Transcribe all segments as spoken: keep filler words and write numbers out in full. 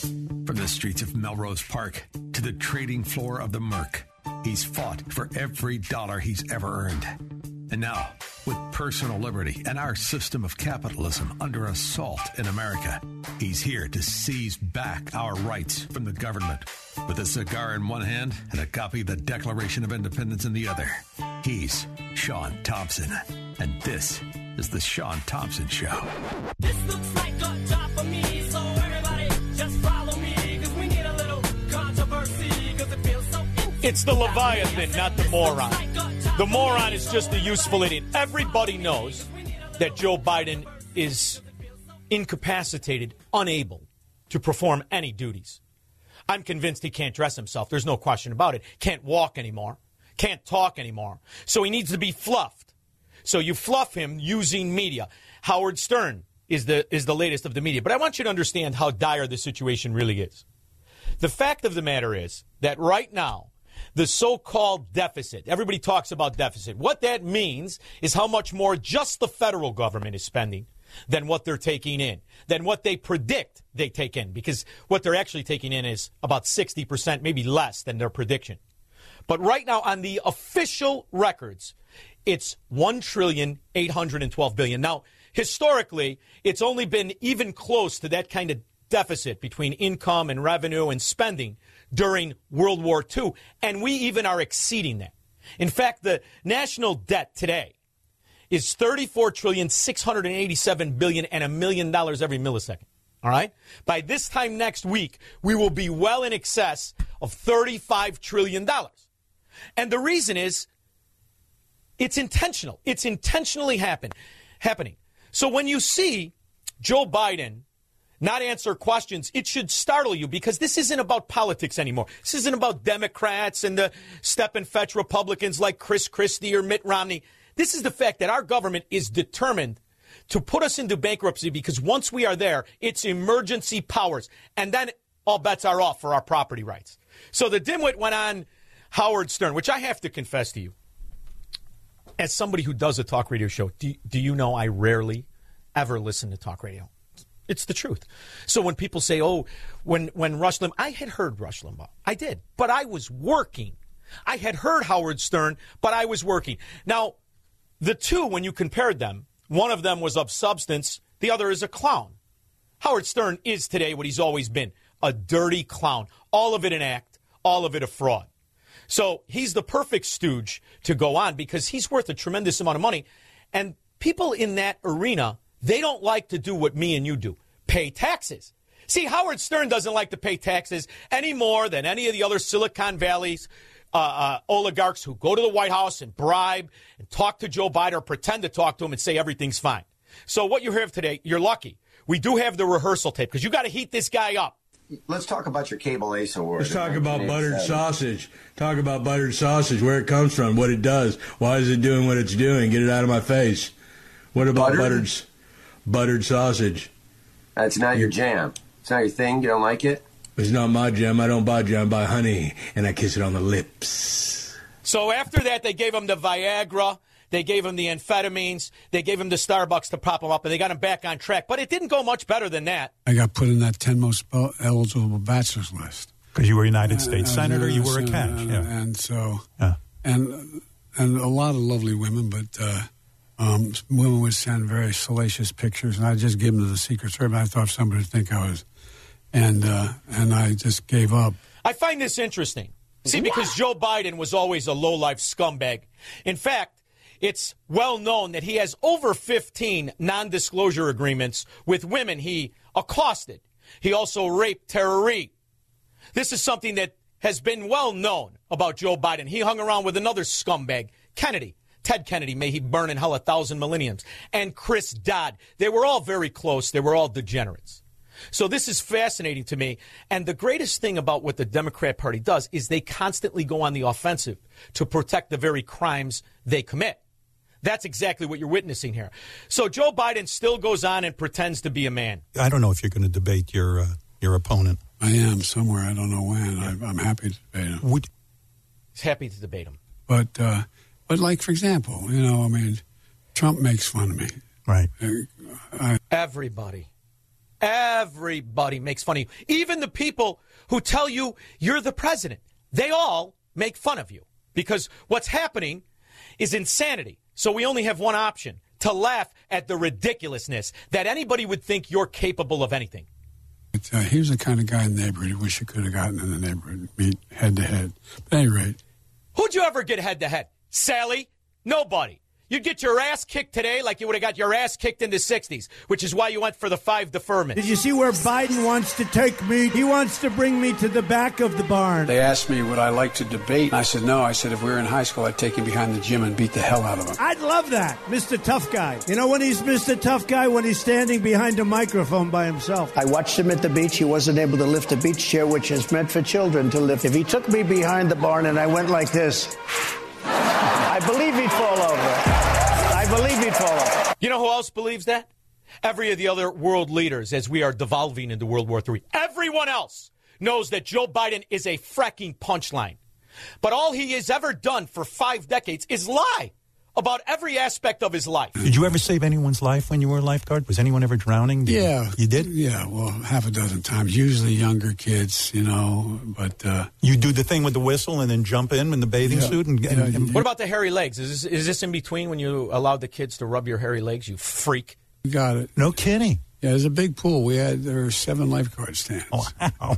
From the streets of Melrose Park to the trading floor of the Merc, he's fought for every dollar he's ever earned. And now, with personal liberty and our system of capitalism under assault in America, he's here to seize back our rights from the government. With a cigar in one hand and a copy of the Declaration of Independence in the other, he's Sean Thompson. And this is the Sean Thompson Show. This looks like a job for me, so everybody just follow me, because we need a little controversy, because it feels so interesting. It's the Leviathan, not the moron. The moron is just a useful idiot. Everybody knows that Joe Biden is incapacitated, unable to perform any duties. I'm convinced he can't dress himself. There's no question about it. Can't walk anymore. Can't talk anymore. So he needs to be fluffed. So you fluff him using media. Howard Stern is the is the latest of the media. But I want you to understand how dire the situation really is. The fact of the matter is that right now, the so-called deficit, everybody talks about deficit. What that means is how much more just the federal government is spending than what they're taking in, than what they predict they take in, because what they're actually taking in is about sixty percent, maybe less than their prediction. But right now on the official records, it's one trillion eight hundred twelve billion dollars. Now, historically, it's only been even close to that kind of deficit between income and revenue and spending during World War Two, and we even are exceeding that. In fact, the national debt today is thirty-four trillion six hundred eighty-seven billion dollars and a million dollars every millisecond. All right? By this time next week, we will be well in excess of thirty-five trillion dollars. And the reason is it's intentional. It's intentionally happen, happening. So when you see Joe Biden not answer questions, it should startle you, because this isn't about politics anymore. This isn't about Democrats and the step and fetch Republicans like Chris Christie or Mitt Romney. This is the fact that our government is determined to put us into bankruptcy, because once we are there, it's emergency powers. And then all bets are off for our property rights. So the dimwit went on Howard Stern, which I have to confess to you, as somebody who does a talk radio show, do, do you know I rarely ever listen to talk radio? It's the truth. So when people say, oh, when, when Rush Limbaugh, I had heard Rush Limbaugh. I did, but I was working. I had heard Howard Stern, but I was working. Now, the two, when you compared them, one of them was of substance. The other is a clown. Howard Stern is today what he's always been, a dirty clown. All of it an act, all of it a fraud. So he's the perfect stooge to go on, because he's worth a tremendous amount of money. And people in that arena, they don't like to do what me and you do, pay taxes. See, Howard Stern doesn't like to pay taxes any more than any of the other Silicon Valley's uh, uh, oligarchs who go to the White House and bribe and talk to Joe Biden or pretend to talk to him and say everything's fine. So what you have today, you're lucky. We do have the rehearsal tape, because you got to heat this guy up. Let's talk about your Cable Ace Award. Let's talk about buttered sausage. Talk about buttered sausage, where it comes from, what it does. Why is it doing what it's doing? Get it out of my face. What about buttered, buttered, buttered sausage? That's not your jam. It's not your thing. You don't like it? It's not my jam. I don't buy jam. I buy honey, and I kiss it on the lips. So after that, they gave him the Viagra. They gave him the amphetamines. They gave him the Starbucks to prop him up, and they got him back on track. But it didn't go much better than that. I got put in that ten most eligible bachelors list. Because you were a United States uh, Senator, you were a catch. And, yeah. and so, yeah. and and a lot of lovely women, but uh, um, women would send very salacious pictures, and I just give them to the Secret Service. I thought somebody would think I was, and uh, and I just gave up. I find this interesting. See, because Joe Biden was always a low-life scumbag. In fact, it's well known that he has over fifteen non-disclosure agreements with women he accosted. He also raped Tara Reid. This is something that has been well known about Joe Biden. He hung around with another scumbag, Kennedy. Ted Kennedy, may he burn in hell a thousand millenniums. And Chris Dodd. They were all very close. They were all degenerates. So this is fascinating to me. And the greatest thing about what the Democrat Party does is they constantly go on the offensive to protect the very crimes they commit. That's exactly what you're witnessing here. So Joe Biden still goes on and pretends to be a man. I don't know if you're going to debate your uh, your opponent. I am somewhere. I don't know when. I, I'm happy to debate him. Would... He's happy to debate him. But, uh, but like, for example, you know, I mean, Trump makes fun of me. Right. Uh, I, Everybody. Everybody makes fun of you. Even the people who tell you you're the president, they all make fun of you. Because what's happening is insanity. So we only have one option, to laugh at the ridiculousness that anybody would think you're capable of anything. But, uh, he was the kind of guy in the neighborhood you wish you could have gotten in the neighborhood, meet head to head. But at any rate. Who'd you ever get head to head? Sally? Nobody. You'd get your ass kicked today like you would have got your ass kicked in the sixties, which is why you went for the five deferment. Did you see where Biden wants to take me? He wants to bring me to the back of the barn. They asked me would I like to debate. I said no. I said if we were in high school, I'd take him behind the gym and beat the hell out of him. I'd love that, Mister Tough Guy. You know when he's Mister Tough Guy? When he's standing behind a microphone by himself. I watched him at the beach. He wasn't able to lift a beach chair, which is meant for children to lift. If he took me behind the barn and I went like this, I believe he'd fall over. I believe he'd fall over. You know who else believes that? Every of the other world leaders as we are devolving into World War Three. Everyone else knows that Joe Biden is a fracking punchline. But all he has ever done for five decades is lie about every aspect of his life. Did you ever save anyone's life when you were a lifeguard? Was anyone ever drowning? Did Yeah. You did? Yeah, well, half a dozen times. Usually younger kids, you know, but... Uh, you do the thing with the whistle and then jump in in the bathing Yeah. suit? And, and, Yeah. and What about the hairy legs? Is this, is this in between when you allowed the kids to rub your hairy legs, you freak? you got it. No kidding. Yeah, there's a big pool. We had, there were seven lifeguard stands. Wow.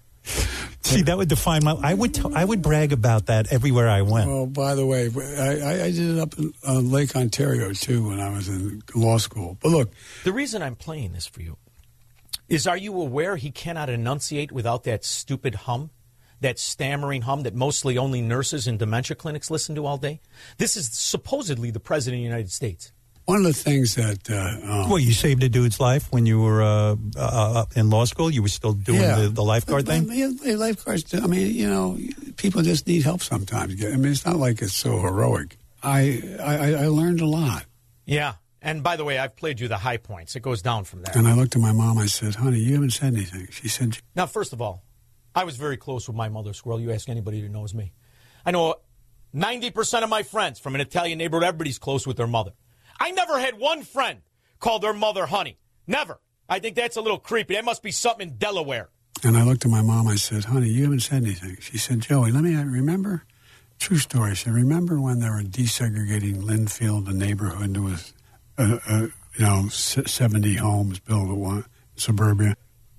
See, that would define my... I would t- I would brag about that everywhere I went. Well, by the way, I, I, I did it up in uh, Lake Ontario, too, when I was in law school. But look... The reason I'm playing this for you is, are you aware he cannot enunciate without that stupid hum? That stammering hum that mostly only nurses in dementia clinics listen to all day? This is supposedly the president of the United States. One of the things that... Uh, um, Well, you saved a dude's life when you were uh, uh, in law school? You were still doing yeah. the, the lifeguard but, thing? But, yeah, lifeguards, I mean, you know, people just need help sometimes. I mean, it's not like it's so heroic. I, I, I learned a lot. Yeah. And by the way, I've played you the high points. It goes down from there. And I looked at my mom, I said, honey, you haven't said anything. She said... Now, first of all, I was very close with my mother, Squirrel. You ask anybody who knows me. I know ninety percent of my friends from an Italian neighborhood, everybody's close with their mother. I never had one friend call their mother honey. Never. I think that's a little creepy. That must be something in Delaware. And I looked at my mom, I said, honey, you haven't said anything. She said, Joey, let me remember. True story. She said, remember when they were desegregating Linfield, the neighborhood? There was, uh, uh, you know, seventy homes built at one, suburbia.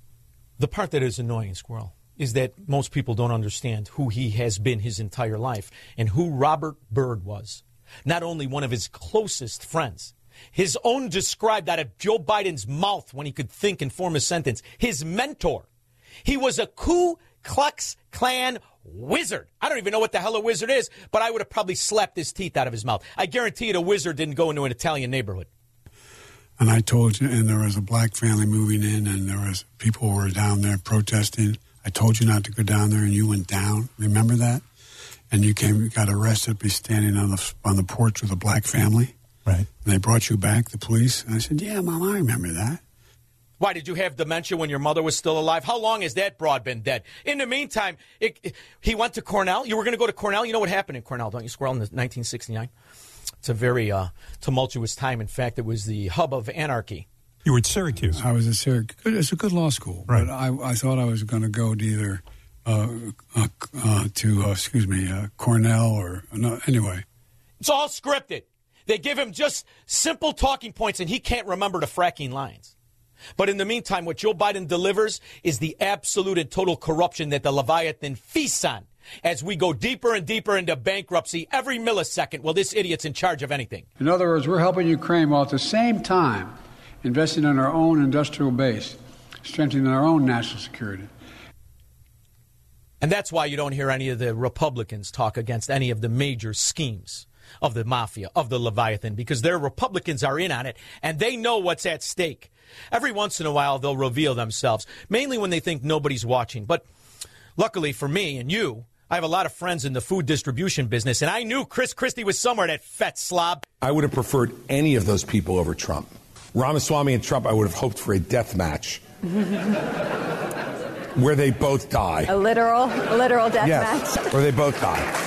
The part that is annoying, Squirrel, is that most people don't understand who he has been his entire life and who Robert Byrd was. Not only one of his closest friends, his own described out of Joe Biden's mouth when he could think and form a sentence, his mentor. He was a Ku Klux Klan wizard. I don't even know what the hell a wizard is, but I would have probably slapped his teeth out of his mouth. I guarantee you a wizard didn't go into an Italian neighborhood. And I told you, and there was a black family moving in, and there was people who were down there protesting. I told you not to go down there, and you went down. Remember that? And you came, got arrested, be standing on the on the porch with a black family. Right. And they brought you back, the police. And I said, yeah, Mom, I remember that. Why, did you have dementia when your mother was still alive? How long has that broad been dead? In the meantime, it, it, he went to Cornell. You were going to go to Cornell. You know what happened in Cornell, don't you, Squirrel, in nineteen sixty-nine? It's a very uh, tumultuous time. In fact, it was the hub of anarchy. You were at Syracuse. I was at Syracuse. It's a good law school. Right. But I, I thought I was going to go to either uh, uh, uh, to, uh, excuse me, uh, Cornell or, no, anyway. It's all scripted. They give him just simple talking points, and he can't remember the fracking lines. But in the meantime, what Joe Biden delivers is the absolute and total corruption that the Leviathan feasts on as we go deeper and deeper into bankruptcy every millisecond. Well, this idiot's in charge of anything. In other words, we're helping Ukraine while at the same time investing in our own industrial base, strengthening our own national security. And that's why you don't hear any of the Republicans talk against any of the major schemes of the mafia, of the Leviathan, because their Republicans are in on it, and they know what's at stake. Every once in a while, they'll reveal themselves, mainly when they think nobody's watching. But luckily for me and you, I have a lot of friends in the food distribution business, and I knew Chris Christie was somewhere, that fat slob. I would have preferred any of those people over Trump. Ramaswamy and Trump, I would have hoped for a death match where they both die. A literal, a literal death yes, match. where they both die.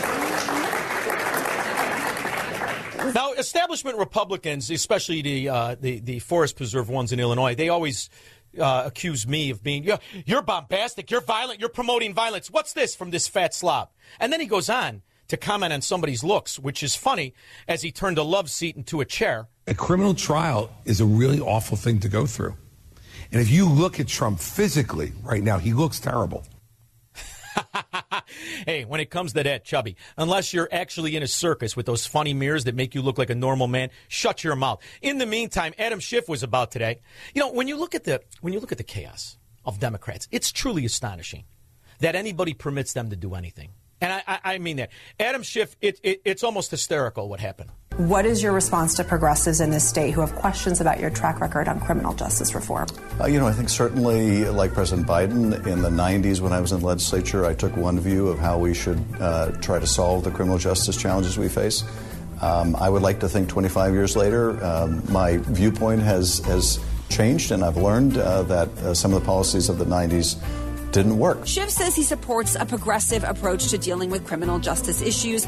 Now, establishment Republicans, especially the, uh, the the forest preserve ones in Illinois, they always uh, accuse me of being, you're, you're bombastic, you're violent, you're promoting violence. What's this from this fat slob? And then he goes on to comment on somebody's looks, which is funny, as he turned a love seat into a chair. A criminal trial is a really awful thing to go through. And if you look at Trump physically right now, he looks terrible. Hey, when it comes to that, Chubby, unless you're actually in a circus with those funny mirrors that make you look like a normal man, shut your mouth. In the meantime, Adam Schiff was about today. You know, when you look at the when you look at the chaos of Democrats, it's truly astonishing that anybody permits them to do anything. And I, I, I mean that. Adam Schiff, it, it, it's almost hysterical what happened. What is your response to progressives in this state who have questions about your track record on criminal justice reform? Uh, you know, I think certainly, like President Biden, in the nineties when I was in the legislature, I took one view of how we should uh, try to solve the criminal justice challenges we face. Um, I would like to think twenty-five years later, um, my viewpoint has, has changed, and I've learned uh, that uh, some of the policies of the nineties didn't work. Schiff says he supports a progressive approach to dealing with criminal justice issues.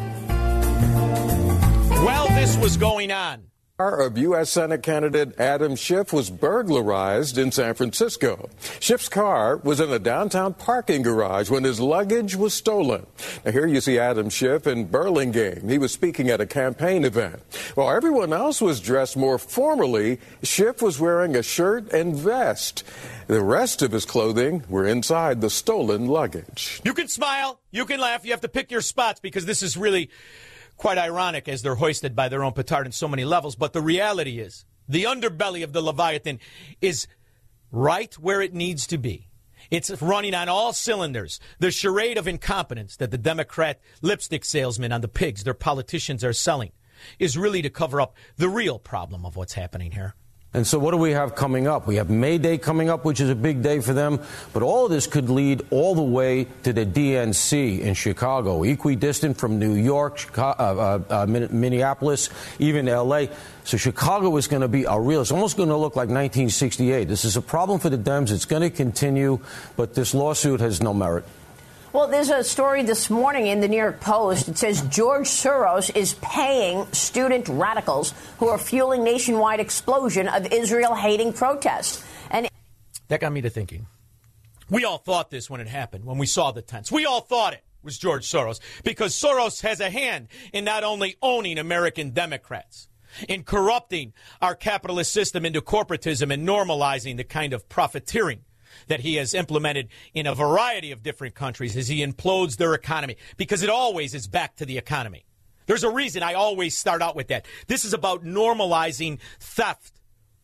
While this was going on, car of U S Senate candidate Adam Schiff was burglarized in San Francisco. Schiff's car was in a downtown parking garage when his luggage was stolen. Now here you see Adam Schiff in Burlingame. He was speaking at a campaign event. While everyone else was dressed more formally, Schiff was wearing a shirt and vest. The rest of his clothing were inside the stolen luggage. You can smile, you can laugh, you have to pick your spots because this is really quite ironic as they're hoisted by their own petard in so many levels. But the reality is, the underbelly of the Leviathan is right where it needs to be. It's running on all cylinders. The charade of incompetence that the Democrat lipstick salesmen on the pigs their politicians are selling is really to cover up the real problem of what's happening here. And so what do we have coming up? We have May Day coming up, which is a big day for them. But all of this could lead all the way to the D N C in Chicago, equidistant from New York, Chicago, uh, uh, Minneapolis, even L A. So Chicago is going to be a real, it's almost going to look like nineteen sixty-eight. This is a problem for the Dems. It's going to continue, but this lawsuit has no merit. Well, there's a story this morning in the New York Post. It says George Soros is paying student radicals who are fueling nationwide explosion of Israel-hating protests. And that got me to thinking. We all thought this when it happened, when we saw the tents. We all thought it was George Soros because Soros has a hand in not only owning American Democrats, in corrupting our capitalist system into corporatism and normalizing the kind of profiteering that he has implemented in a variety of different countries as he implodes their economy, because it always is back to the economy. There's a reason I always start out with that. This is about normalizing theft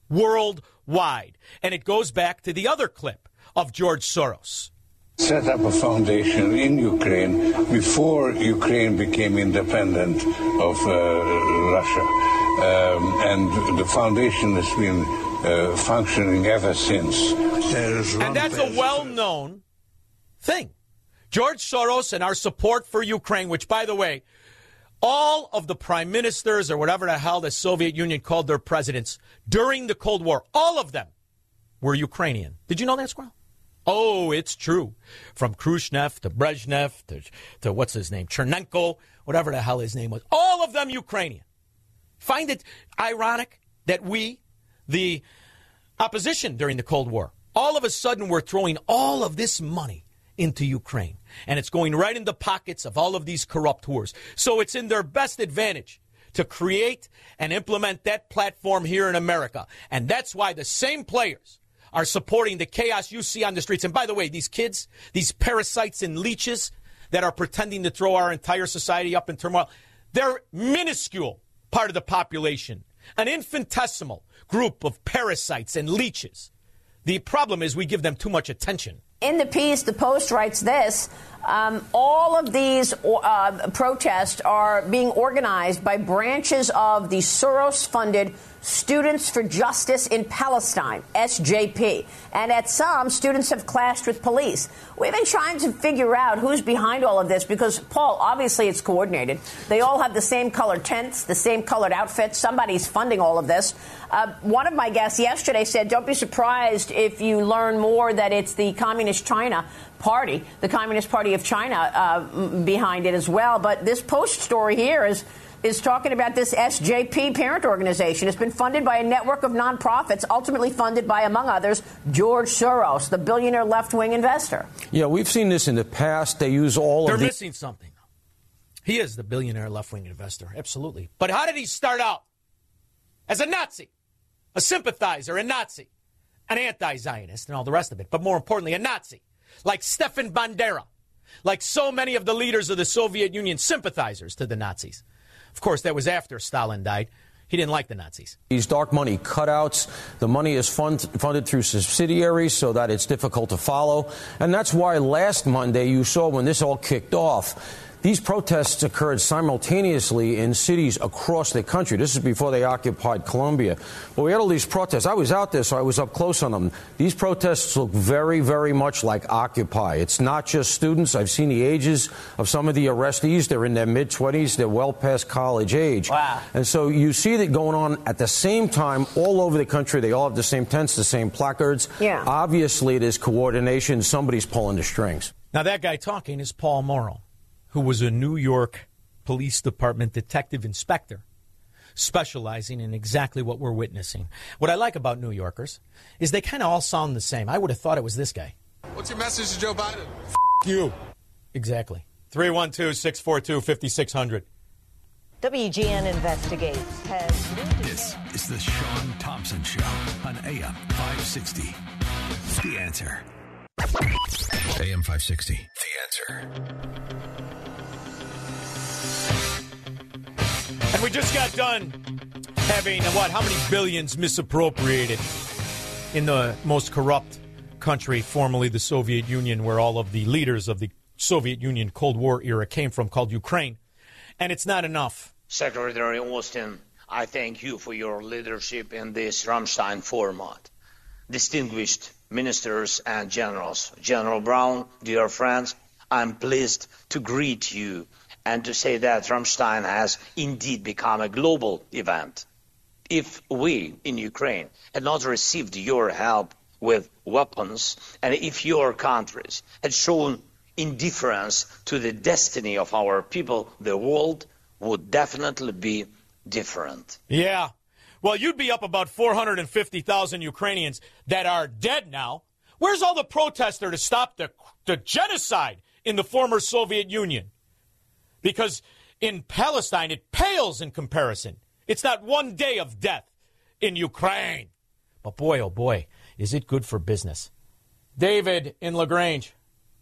worldwide. And it goes back to the other clip of George Soros. Set up a foundation in Ukraine before Ukraine became independent of uh, Russia. Um, and the foundation has been uh, functioning ever since. And that's a well-known thing. George Soros and our support for Ukraine, which, by the way, all of the prime ministers or whatever the hell the Soviet Union called their presidents during the Cold War, all of them were Ukrainian. Did you know that, Squirrel? Oh, it's true. From Khrushchev to Brezhnev to, to what's his name, Chernenko, whatever the hell his name was. All of them Ukrainian. Find it ironic that we, the opposition during the Cold War, all of a sudden we're throwing all of this money into Ukraine. And it's going right in the pockets of all of these corrupt whores. So it's in their best advantage to create and implement that platform here in America. And that's why the same players are supporting the chaos you see on the streets. And by the way, these kids, these parasites and leeches that are pretending to throw our entire society up in turmoil, they're minuscule part of the population, an infinitesimal group of parasites and leeches. The problem is we give them too much attention. in the piece, the Post writes this. Um, all of these uh, protests are being organized by branches of the Soros-funded Students for Justice in Palestine, S J P. And at some, students have clashed with police. We've been trying to figure out who's behind all of this because, Paul, obviously it's coordinated. They all have the same colored tents, the same colored outfits. Somebody's funding all of this. Uh, one of my guests yesterday said, don't be surprised if you learn more that it's the Communist China Party, the Communist Party of China, uh, behind it as well. But this Post story here is is talking about this S J P parent organization. It's been funded by a network of nonprofits, ultimately funded by, among others, George Soros, the billionaire left-wing investor. Yeah, we've seen this in the past. They use all They're of the... missing something. He is the billionaire left-wing investor, absolutely. But how did he start out? As a Nazi, a sympathizer, a Nazi, an anti-Zionist, and all the rest of it. But more importantly, a Nazi, like Stefan Bandera, like so many of the leaders of the Soviet Union, sympathizers to the Nazis. Of course, that was after Stalin died. He didn't like the Nazis. These dark money cutouts, the money is fund, funded through subsidiaries so that it's difficult to follow. And that's why last Monday you saw when this all kicked off, these protests occurred simultaneously in cities across the country. This is before they occupied Colombia. But we had all these protests. I was out there, so I was up close on them. These protests look very, very much like Occupy. It's not just students. I've seen the ages of some of the arrestees. They're in their mid-twenties. They're well past college age. Wow. And so you see that going on at the same time all over the country. They all have the same tents, the same placards. Yeah. Obviously, there's coordination. Somebody's pulling the strings. Now, that guy talking is Paul Morrow, who was a New York Police Department detective inspector specializing in exactly what we're witnessing. What I like about New Yorkers is they kind of all sound the same. I would have thought it was this guy. What's your message to Joe Biden? F you. Exactly. three one two, six four two, five six zero zero. W G N Investigates has... This is the Sean Thompson Show on A M five sixty. The Answer. A M five sixty. The Answer. And we just got done having, what, how many billions misappropriated in the most corrupt country, formerly the Soviet Union, where all of the leaders of the Soviet Union Cold War era came from, called Ukraine. And it's not enough. Secretary Austin, I thank you for your leadership in this Rammstein format. Distinguished ministers and generals, General Brown, dear friends, I'm pleased to greet you and to say that Rammstein has indeed become a global event. If we in Ukraine had not received your help with weapons, and if your countries had shown indifference to the destiny of our people, the world would definitely be different. Yeah. Well, you'd be up about four hundred fifty thousand Ukrainians that are dead now. Where's all the protester to stop the, the genocide in the former Soviet Union? Because in Palestine, it pales in comparison. It's not one day of death in Ukraine. But boy, oh boy, is it good for business. David in LaGrange.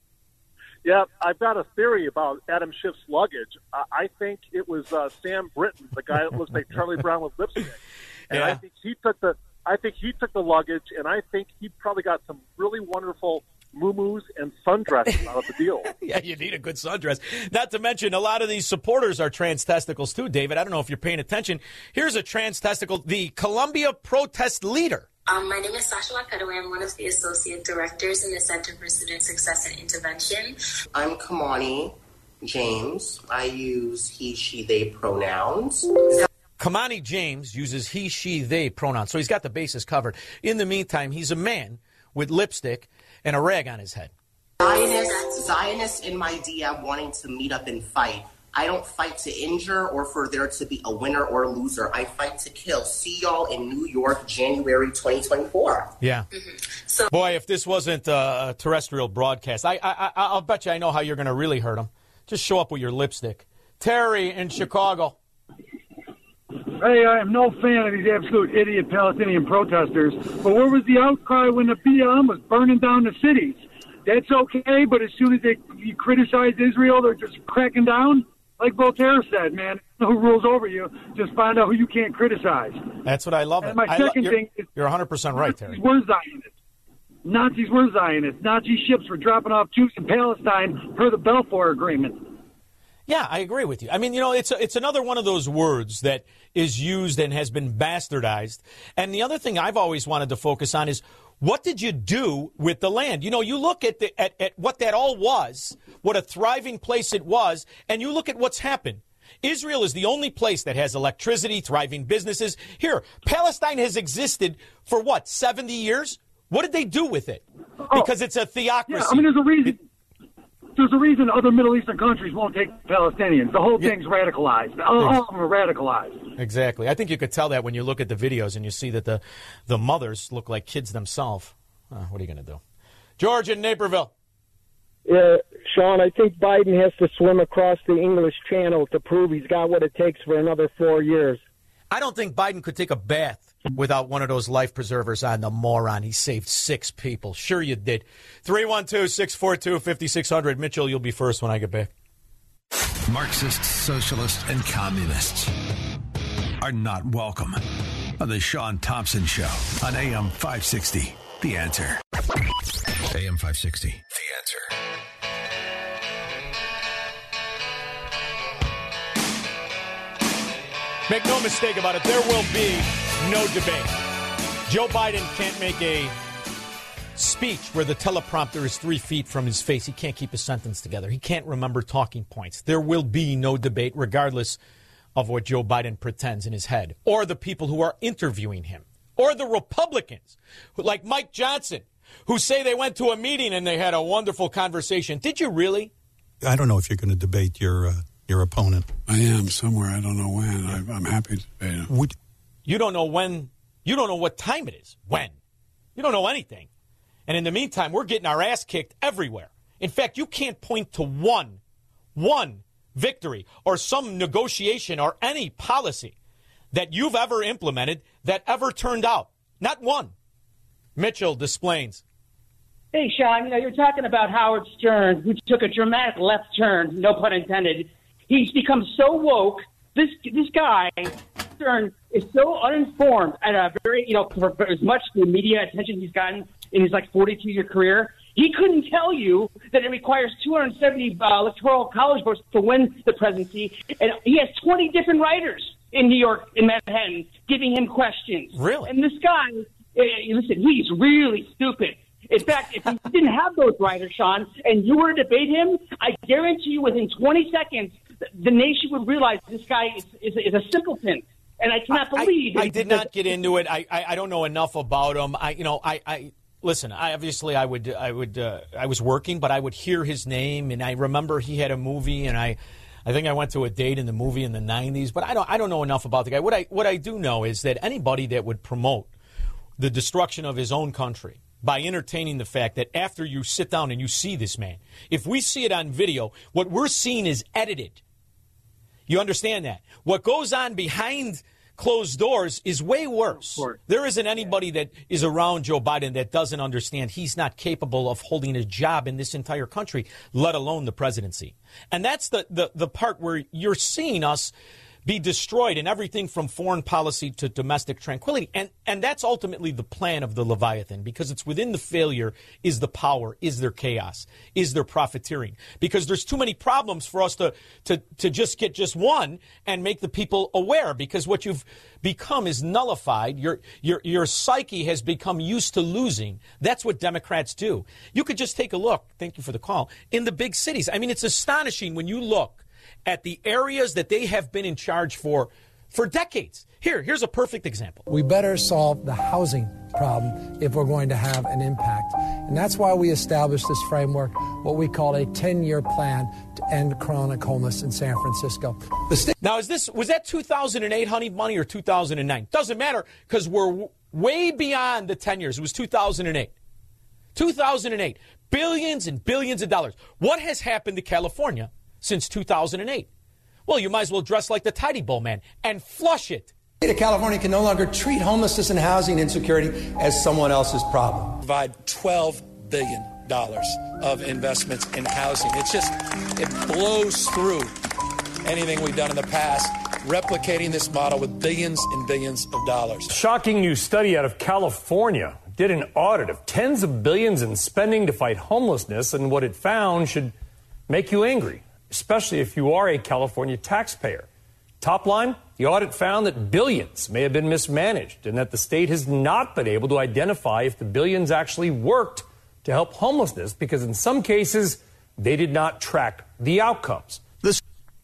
Yeah, I've got a theory about Adam Schiff's luggage. I, I think it was uh, Sam Britton, the guy that looks like Charlie Brown with lipstick. And yeah. I think he took the I think he took the luggage, and I think he probably got some really wonderful muumuus and sundresses out of the deal. Yeah, you need a good sundress. Not to mention, a lot of these supporters are trans testicles too, David. I don't know if you're paying attention. Here's a trans testicle, the Columbia protest leader. Um, my name is Sasha Lapedaway. I'm one of the associate directors in the Center for Student Success and Intervention. I'm Kamani James. I use he, she, they pronouns. Kamani James uses he, she, they pronouns, so he's got the bases covered. In the meantime, he's a man with lipstick and a rag on his head. Zionist, Zionist in my D M wanting to meet up and fight. I don't fight to injure or for there to be a winner or a loser. I fight to kill. See y'all in New York, January twenty twenty-four. Yeah. Mm-hmm. So, boy, if this wasn't a terrestrial broadcast, I, I, I, I'll bet you I know how you're going to really hurt him. Just show up with your lipstick. Terry in Chicago. Hey, I am no fan of these absolute idiot Palestinian protesters, but where was the outcry when the B L M was burning down the cities? That's okay, but as soon as they you criticize Israel, they're just cracking down? Like Voltaire said, man, who rules over you, just find out who you can't criticize. That's what I love. And my I second lo- thing is... You're one hundred percent right, Terry. Nazis were Zionists. Nazis were Zionists. Nazi ships were dropping off Jews in Palestine per the Balfour Agreement. Yeah, I agree with you. I mean, you know, it's a, it's another one of those words that is used and has been bastardized. And the other thing I've always wanted to focus on is, what did you do with the land? You know, you look at, the, at, at what that all was, what a thriving place it was, and you look at what's happened. Israel is the only place that has electricity, thriving businesses. Here, Palestine has existed for, what, seventy years? What did they do with it? Because it's a theocracy. Yeah, I mean, there's a reason. there's a reason other Middle Eastern countries won't take Palestinians. The whole Yeah. thing's radicalized. All, all of them are radicalized. Exactly. I think you could tell that when you look at the videos and you see that the, the mothers look like kids themselves. Uh, what are you going to do? George in Naperville. Yeah, Sean, I think Biden has to swim across the English Channel to prove he's got what it takes for another four years. I don't think Biden could take a bath without one of those life preservers on, the moron. He saved six people. Sure you did. three one two, six four two, five six zero zero. Mitchell, you'll be first when I get back. Marxists, socialists, and communists are not welcome on the Sean Thompson Show on A M five sixty. The Answer. A M five sixty. The Answer. Make no mistake about it, there will be no debate. Joe Biden can't make a speech where the teleprompter is three feet from his face. He can't keep a sentence together. He can't remember talking points. There will be no debate, regardless of what Joe Biden pretends in his head, or the people who are interviewing him, or the Republicans, who, like Mike Johnson, who say they went to a meeting and they had a wonderful conversation. Did you really? I don't know if you're going to debate your uh, your opponent. I am somewhere. I don't know when. I, I'm happy to debate him. Would, You don't know when. You don't know what time it is. When. You don't know anything. And in the meantime, we're getting our ass kicked everywhere. In fact, you can't point to one, one victory or some negotiation or any policy that you've ever implemented that ever turned out. Not one. Mitchell, Des Plaines. Hey, Sean, you know, you're talking about Howard Stern, who took a dramatic left turn, no pun intended. He's become so woke. This this guy, Stern, is so uninformed at a very, you know, for, for as much the media attention he's gotten in his, like, forty-two-year career. He couldn't tell you that it requires two hundred seventy uh, electoral college votes to win the presidency. And he has twenty different writers in New York, in Manhattan, giving him questions. Really? And this guy, uh, listen, he's really stupid. In fact, if he didn't have those writers, Sean, and you were to debate him, I guarantee you within twenty seconds, the nation would realize this guy is, is, is a simpleton. And I cannot I, believe I, it. I did not get into it. I, I, I don't know enough about him. I, you know, I, I listen. I obviously I would, I would, uh, I was working, but I would hear his name, and I remember he had a movie, and I, I think I went to a date in the movie in the nineties. But I don't, I don't know enough about the guy. What I, what I do know is that anybody that would promote the destruction of his own country by entertaining the fact that after you sit down and you see this man, if we see it on video, what we're seeing is edited. You understand that? What goes on behind closed doors is way worse. There isn't anybody that is around Joe Biden that doesn't understand he's not capable of holding a job in this entire country, let alone the presidency. And that's the, the, the part where you're seeing us be destroyed in everything from foreign policy to domestic tranquility. And and that's ultimately the plan of the Leviathan, because it's within the failure is the power, is there chaos, is there profiteering? Because there's too many problems for us to, to, to just get just one and make the people aware, because what you've become is nullified. Your, your, your psyche has become used to losing. That's what Democrats do. You could just take a look, thank you for the call, in the big cities. I mean, it's astonishing when you look at the areas that they have been in charge for for decades. Here, here's a perfect example. We better solve the housing problem if we're going to have an impact. And that's why we established this framework, what we call a ten-year plan to end chronic homelessness in San Francisco. The state- now, is this was that two thousand eight honey bunny or two thousand nine? Doesn't matter, because we're w- way beyond the ten years. It was two thousand eight. two thousand eight. Billions and billions of dollars. What has happened to California since two thousand eight? Well, you might as well dress like the Tidy Bowl man and flush it. The state of California can no longer treat homelessness and housing insecurity as someone else's problem. Provide twelve billion dollars of investments in housing. It's just, it blows through anything we've done in the past, replicating this model with billions and billions of dollars. Shocking new study out of California did an audit of tens of billions in spending to fight homelessness, and what it found should make you angry, especially if you are a California taxpayer. Top line, the audit found that billions may have been mismanaged and that the state has not been able to identify if the billions actually worked to help homelessness, because in some cases, they did not track the outcomes. This-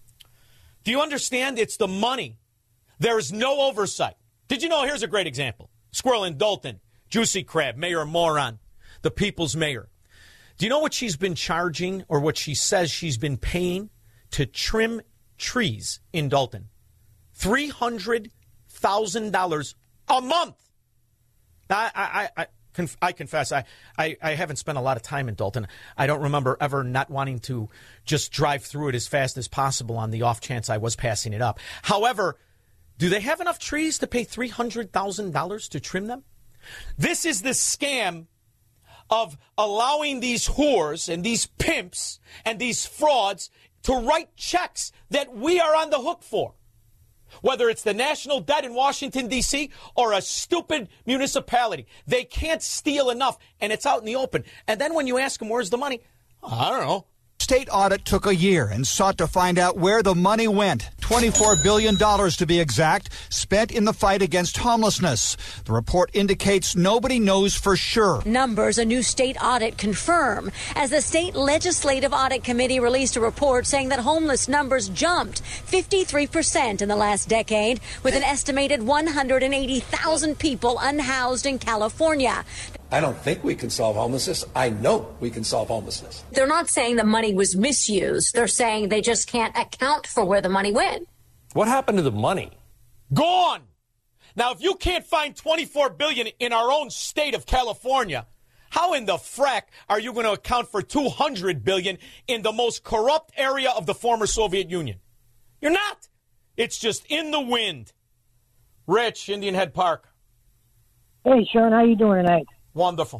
Do you understand? It's the money. There is no oversight. Did you know? Here's a great example. Squirrel in Dalton, Juicy Crab, Mayor Moron, the people's mayor. Do you know what she's been charging or what she says she's been paying to trim trees in Dalton? three hundred thousand dollars a month. I, I, I, conf- I confess, I, I, I haven't spent a lot of time in Dalton. I don't remember ever not wanting to just drive through it as fast as possible on the off chance I was passing it up. However, do they have enough trees to pay three hundred thousand dollars to trim them? This is the scam of allowing these whores and these pimps and these frauds to write checks that we are on the hook for. Whether it's the national debt in Washington, D C, or a stupid municipality. They can't steal enough, and it's out in the open. And then when you ask them, where's the money? I don't know. State audit took a year and sought to find out where the money went. twenty-four billion dollars to be exact, spent in the fight against homelessness. The report indicates nobody knows for sure. Numbers a new state audit confirm, as the state legislative audit committee released a report saying that homeless numbers jumped fifty-three percent in the last decade, with an estimated one hundred eighty thousand people unhoused in California. I don't think we can solve homelessness. I know we can solve homelessness. They're not saying the money was misused. They're saying they just can't account for where the money went. What happened to the money? Gone. Now, if you can't find twenty-four billion dollars in our own state of California, how in the frack are you going to account for two hundred billion dollars in the most corrupt area of the former Soviet Union? You're not. It's just in the wind. Rich, Indian Head Park. Hey, Sean, how you doing tonight? Wonderful.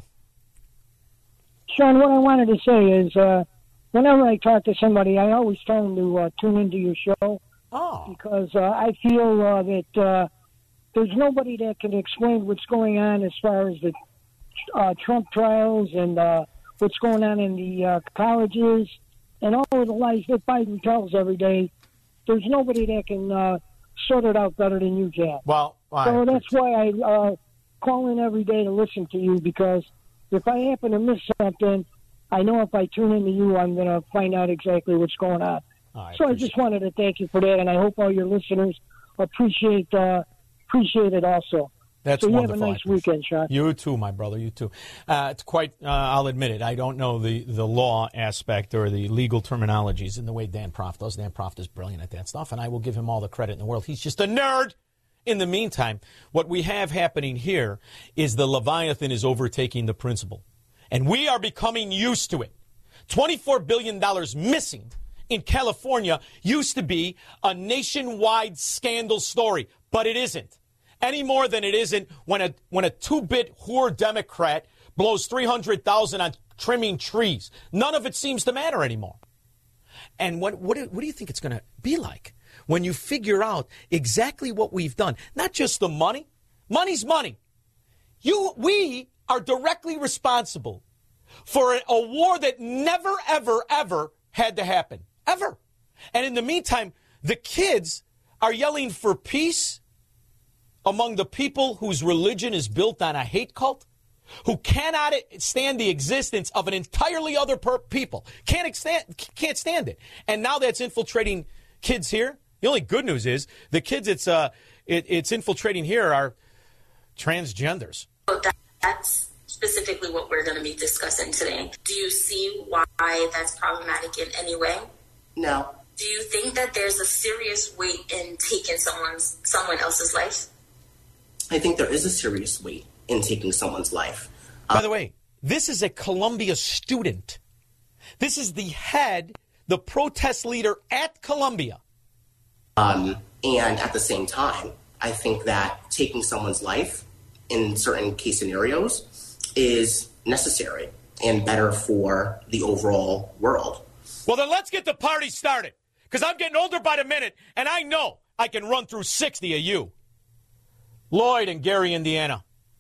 Sean, what I wanted to say is uh, whenever I talk to somebody, I always tell them to uh, tune into your show. Oh. Because uh, I feel uh, that uh, there's nobody that can explain what's going on as far as the uh, Trump trials and uh, what's going on in the uh, colleges and all of the lies that Biden tells every day. There's nobody that can uh, sort it out better than you can. Well, I so that's why I uh, call in every day to listen to you, because if I happen to miss something, I know if I tune into you, I'm going to find out exactly what's going on. I so I just wanted to thank you for that, and I hope all your listeners appreciate uh, appreciate it also. That's so you wonderful. have a nice weekend, Sean. You too, my brother. You too. Uh, it's quite. Uh, I'll admit it. I don't know the, the law aspect or the legal terminologies in the way Dan Proft does. Dan Proft is brilliant at that stuff, and I will give him all the credit in the world. He's just a nerd. In the meantime, what we have happening here is the Leviathan is overtaking the principal, and we are becoming used to it. twenty-four billion dollars missing in California used to be a nationwide scandal story, but it isn't. Any more than it isn't when a when a two-bit whore Democrat blows three hundred thousand dollars on trimming trees. None of it seems to matter anymore. And what what do, what do you think it's going to be like when you figure out exactly what we've done? Not just the money. Money's money. You we are directly responsible for a, a war that never, ever, ever had to happen. Ever. And in the meantime, the kids are yelling for peace among the people whose religion is built on a hate cult, who cannot stand the existence of an entirely other per- people. Can't stand, can't stand it. And now that's infiltrating kids here. The only good news is the kids it's uh it, it's infiltrating here are transgenders. So that, that's specifically what we're going to be discussing today. Do you see why that's problematic in any way? No. Do you think that there's a serious weight in taking someone's someone else's life? I think there is a serious weight in taking someone's life. By the way, this is a Columbia student. This is the head, the protest leader at Columbia. Um, and at the same time, I think that taking someone's life in certain case scenarios is necessary and better for the overall world. Well, then let's get the party started, because I'm getting older by the minute, and I know I can run through sixty of you. Lloyd in Gary, Indiana.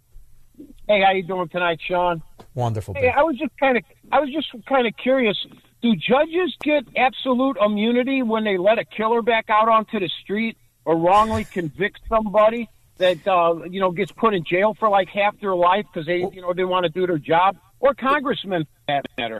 Hey, how you doing tonight, Sean? Wonderful. Hey, I was just kind of, I was just kind of curious. Do judges get absolute immunity when they let a killer back out onto the street or wrongly convict somebody that uh, you know gets put in jail for like half their life because they you know didn't want to do their job, or congressmen for that matter?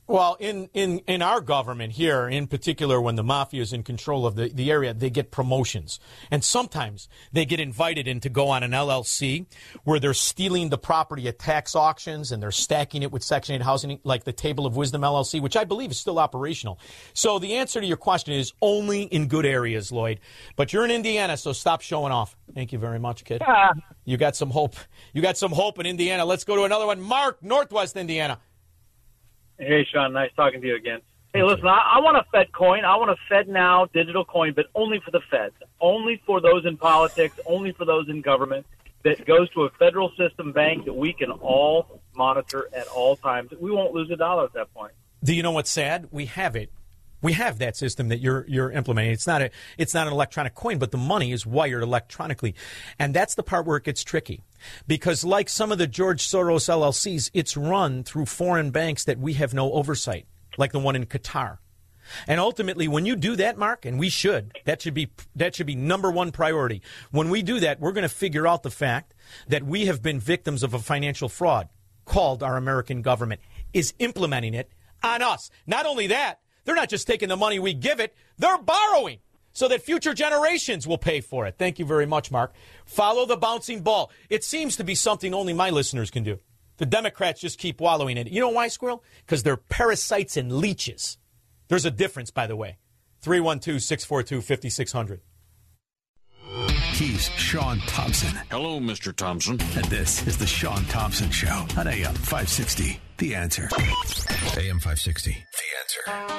Well, in, in, in our government here, in particular, when the mafia is in control of the, the area, they get promotions. And sometimes they get invited in to go on an L L C where they're stealing the property at tax auctions and they're stacking it with Section eight housing, like the Table of Wisdom L L C, which I believe is still operational. So the answer to your question is only in good areas, Lloyd. But you're in Indiana, so stop showing off. Thank you very much, kid. Yeah. You got some hope. You got some hope in Indiana. Let's go to another one. Mark, Northwest Indiana. Hey, Sean, nice talking to you again. Hey, listen, I, I want a Fed coin. I want a Fed Now digital coin, but only for the Feds, only for those in politics, only for those in government, that goes to a federal system bank that we can all monitor at all times. We won't lose a dollar at that point. Do you know what's sad? We have it. We have that system that you're you're implementing. It's not a it's not an electronic coin, but the money is wired electronically. And that's the part where it gets tricky. Because like some of the George Soros L L Cs, it's run through foreign banks that we have no oversight, like the one in Qatar. And ultimately, when you do that, Mark, and we should, that should be that should be number one priority. When we do that, we're going to figure out the fact that we have been victims of a financial fraud called our American government is implementing it on us. Not only that, they're not just taking the money we give it, they're borrowing so that future generations will pay for it. Thank you very much, Mark. Follow the bouncing ball. It seems to be something only my listeners can do. The Democrats just keep wallowing in it. You know why, Squirrel? Because they're parasites and leeches. There's a difference, by the way. three one two, six four two, five six zero zero. He's Sean Thompson. Hello, Mister Thompson. And this is the Sean Thompson Show on A M five sixty. The Answer. A M five sixty. The Answer.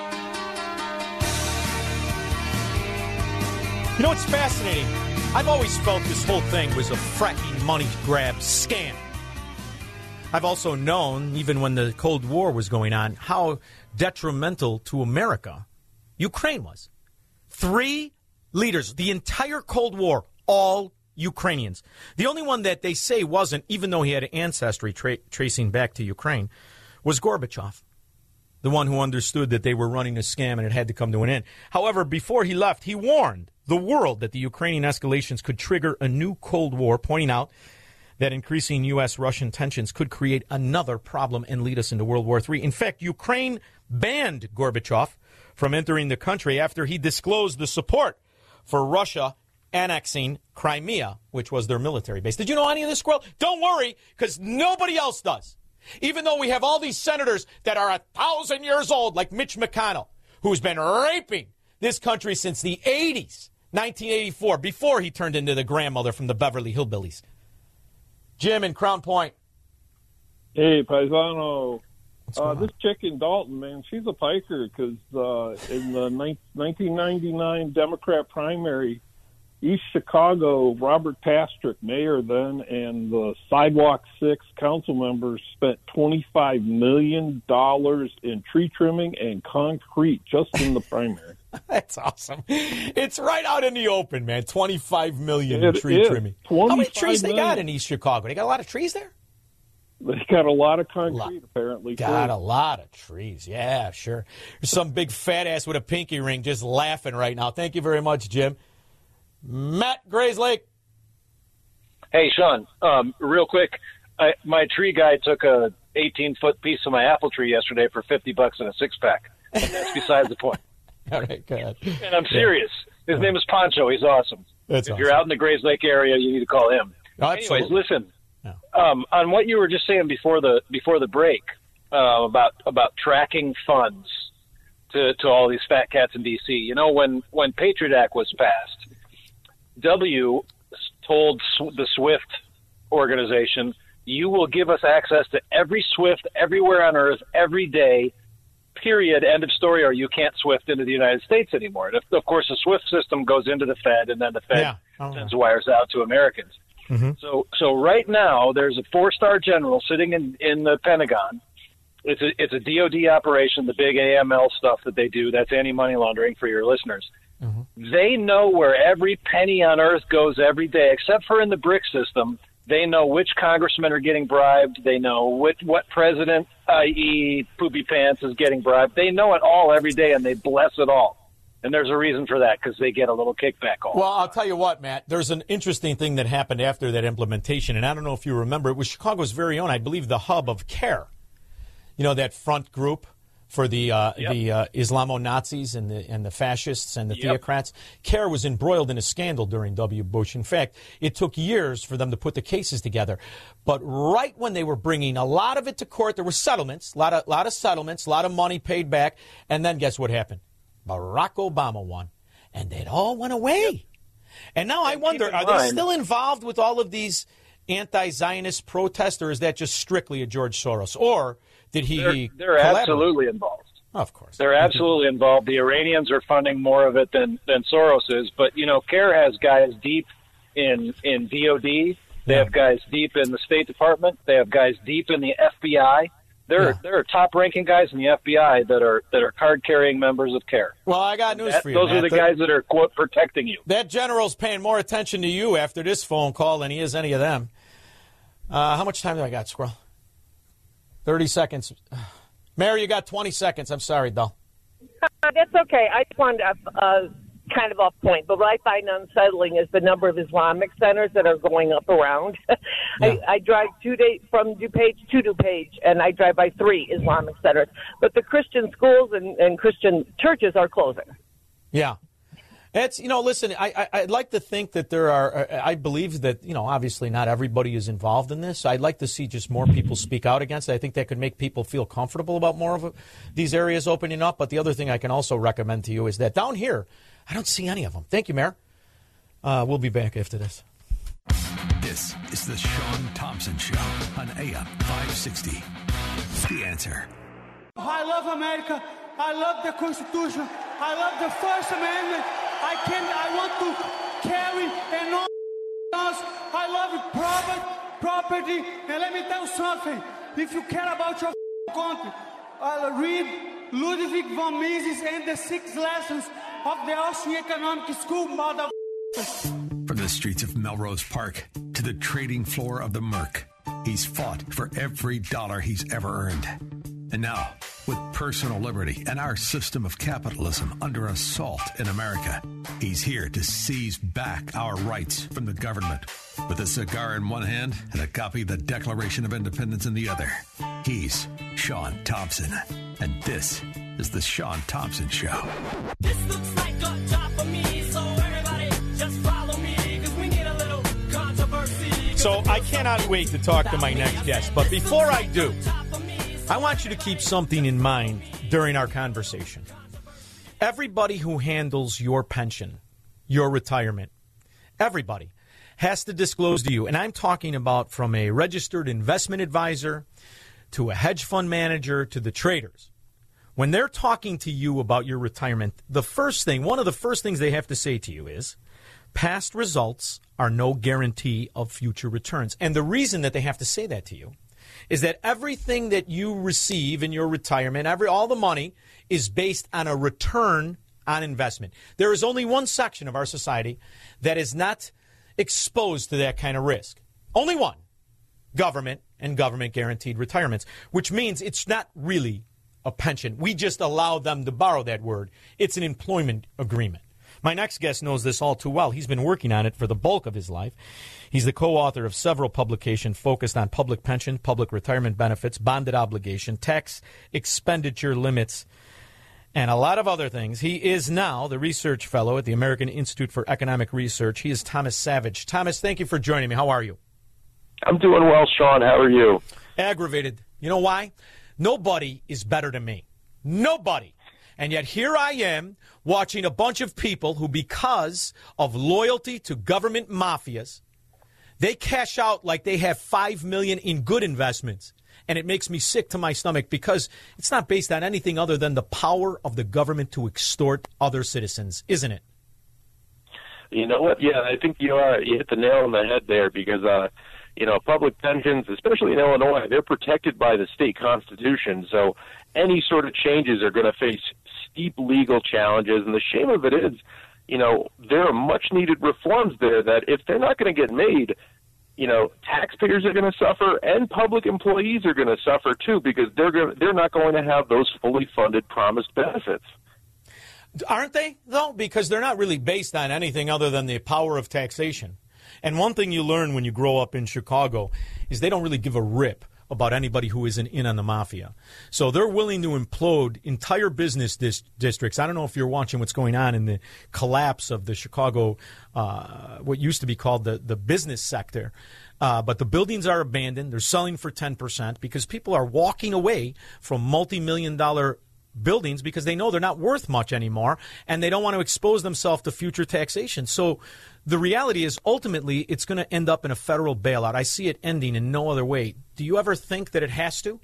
You know what's fascinating? I've always felt this whole thing was a fracking money grab scam. I've also known, even when the Cold War was going on, how detrimental to America Ukraine was. Three leaders, the entire Cold War, all Ukrainians. The only one that they say wasn't, even though he had ancestry tra- tracing back to Ukraine, was Gorbachev, the one who understood that they were running a scam and it had to come to an end. However, before he left, he warned the world that the Ukrainian escalations could trigger a new Cold War, pointing out that increasing U S Russian tensions could create another problem and lead us into World War Three. In fact, Ukraine banned Gorbachev from entering the country after he disclosed the support for Russia annexing Crimea, which was their military base. Did you know any of this, Squirrel? Don't worry, because nobody else does. Even though we have all these senators that are a thousand years old, like Mitch McConnell, who's been raping this country since the eighties, nineteen eighty-four, before he turned into the grandmother from the Beverly Hillbillies. Jim in Crown Point. Hey, Paisano. Uh, this chick in Dalton, man, she's a piker because uh, in the ni- nineteen ninety-nine Democrat primary, East Chicago, Robert Pastrick, mayor then, and the Sidewalk Six council members spent twenty-five million dollars in tree trimming and concrete just in the primary. That's awesome. It's right out in the open, man. twenty-five million dollars in tree is. trimming. How many trees they got in East Chicago? They got a lot of trees there? They got a lot of concrete, apparently. Got too. a lot of trees. Yeah, sure. There's some big fat ass with a pinky ring just laughing right now. Thank you very much, Jim. Matt, Grays Lake. Hey, Sean, um, real quick, I, my tree guy took a eighteen-foot piece of my apple tree yesterday for fifty bucks in a six-pack. And that's besides the point. All right, good. And I'm serious. Yeah. His name is Poncho. He's awesome. That's if awesome. You're out in the Grays Lake area, you need to call him. Oh, Anyways, listen, um, on what you were just saying before the before the break uh, about about tracking funds to, to all these fat cats in D C, you know, when, when Patriot Act was passed, W told the SWIFT organization, you will give us access to every SWIFT everywhere on Earth every day, period, end of story, or you can't SWIFT into the United States anymore. And of, of course, the SWIFT system goes into the Fed, and then the Fed yeah. sends wires out to Americans. Mm-hmm. So so right now, there's a four-star general sitting in, in the Pentagon. It's a, it's a D O D operation, the big A M L stuff that they do. That's anti-money laundering for your listeners. Mm-hmm. They know where every penny on Earth goes every day, except for in the BRIC system. They know which congressmen are getting bribed. They know what, what president, that is. Poopy Pants, is getting bribed. They know it all every day, and they bless it all. And there's a reason for that, because they get a little kickback all Well, I'll tell you what, Matt. There's an interesting thing that happened after that implementation, and I don't know if you remember. It was Chicago's very own, I believe, the hub of CARE. You know, that front group for the uh, Yep. the uh, Islamo-Nazis and the and the fascists and the Yep. theocrats. CARE was embroiled in a scandal during W. Bush. In fact, it took years for them to put the cases together. But right when they were bringing a lot of it to court, there were settlements, a lot of, lot of settlements, a lot of money paid back. And then guess what happened? Barack Obama won. And it all went away. Yep. And now I wonder, are they mind- still involved with all of these anti-Zionist protests, or is that just strictly a George Soros? Or did he They're, they're collaborate? absolutely involved. Of course. They're absolutely involved. The Iranians are funding more of it than, than Soros is. But, you know, CARE has guys deep in, in D O D. They Yeah. have guys deep in the State Department. They have guys deep in the F B I. There, Yeah. are there are top-ranking guys in the F B I that are that are card-carrying members of CARE. Well, I got news That- for you, those Matt. are the The- guys that are, quote, protecting you. That general's paying more attention to you after this phone call than he is any of them. Uh, how much time do I got, Squirrel? thirty seconds. Mary, you got twenty seconds. I'm sorry, though. Uh, that's okay. I just wanted to, uh, kind of off point, but what I find unsettling is the number of Islamic centers that are going up around. I, I drive two day from DuPage to DuPage, and I drive by three Islamic centers. But the Christian schools and, and Christian churches are closing. Yeah. It's, you know, listen, I, I, I'd like to think that there are, I believe that, you know, obviously not everybody is involved in this. I'd like to see just more people speak out against it. I think that could make people feel comfortable about more of these areas opening up. But the other thing I can also recommend to you is that down here, I don't see any of them. Thank you, Mayor. Uh, we'll be back after this. This is the Sean Thompson Show on A M five sixty. The Answer. I love America. I love the Constitution. I love the First Amendment. I can. I want to carry and all else. I love private property. And let me tell you something. If you care about your country, I'll read Ludwig von Mises and the Six Lessons of the Austrian Economic School, mother. From the streets of Melrose Park to the trading floor of the Merc, he's fought for every dollar he's ever earned. And now, with personal liberty and our system of capitalism under assault in America, he's here to seize back our rights from the government. With a cigar in one hand and a copy of the Declaration of Independence in the other, he's Sean Thompson. And this is the Sean Thompson Show. This looks like a job for me, so everybody just follow me, because we need a little controversy. So I cannot wait to talk to my next guest. But before I do, I want you to keep something in mind during our conversation. Everybody who handles your pension, your retirement, everybody has to disclose to you, and I'm talking about from a registered investment advisor to a hedge fund manager to the traders. When they're talking to you about your retirement, the first thing, one of the first things they have to say to you is, past results are no guarantee of future returns. And the reason that they have to say that to you is that everything that you receive in your retirement, every all the money, is based on a return on investment. There is only one section of our society that is not exposed to that kind of risk. Only one. Government and government-guaranteed retirements, which means it's not really a pension. We just allow them to borrow that word. It's an employment agreement. My next guest knows this all too well. He's been working on it for the bulk of his life. He's the co-author of several publications focused on public pension, public retirement benefits, bonded obligation, tax expenditure limits, and a lot of other things. He is now the research fellow at the American Institute for Economic Research. He is Thomas Savage. Thomas, thank you for joining me. How are you? I'm doing well, Sean. How are you? Aggravated. You know why? Nobody is better than me. Nobody. And yet here I am watching a bunch of people who, because of loyalty to government mafias, they cash out like they have five million dollars in good investments. And it makes me sick to my stomach because it's not based on anything other than the power of the government to extort other citizens, isn't it? You know what? Yeah, I think you are. You hit the nail on the head there because, uh, you know, public pensions, especially in Illinois, they're protected by the state constitution. So any sort of changes are going to face steep legal challenges. And the shame of it is, you know, there are much-needed reforms there that if they're not going to get made, you know, taxpayers are going to suffer and public employees are going to suffer too because they're going they're not going to have those fully funded promised benefits. Aren't they, though? Because they're not really based on anything other than the power of taxation. And one thing you learn when you grow up in Chicago is they don't really give a rip about anybody who isn't in on the mafia. So they're willing to implode entire business dis- districts. I don't know if you're watching what's going on in the collapse of the Chicago, uh, what used to be called the, the business sector. Uh, but the buildings are abandoned. They're selling for ten percent because people are walking away from multi-million dollar buildings because they know they're not worth much anymore, and they don't want to expose themselves to future taxation. So the reality is, ultimately, it's going to end up in a federal bailout. I see it ending in no other way. Do you ever think that it has to?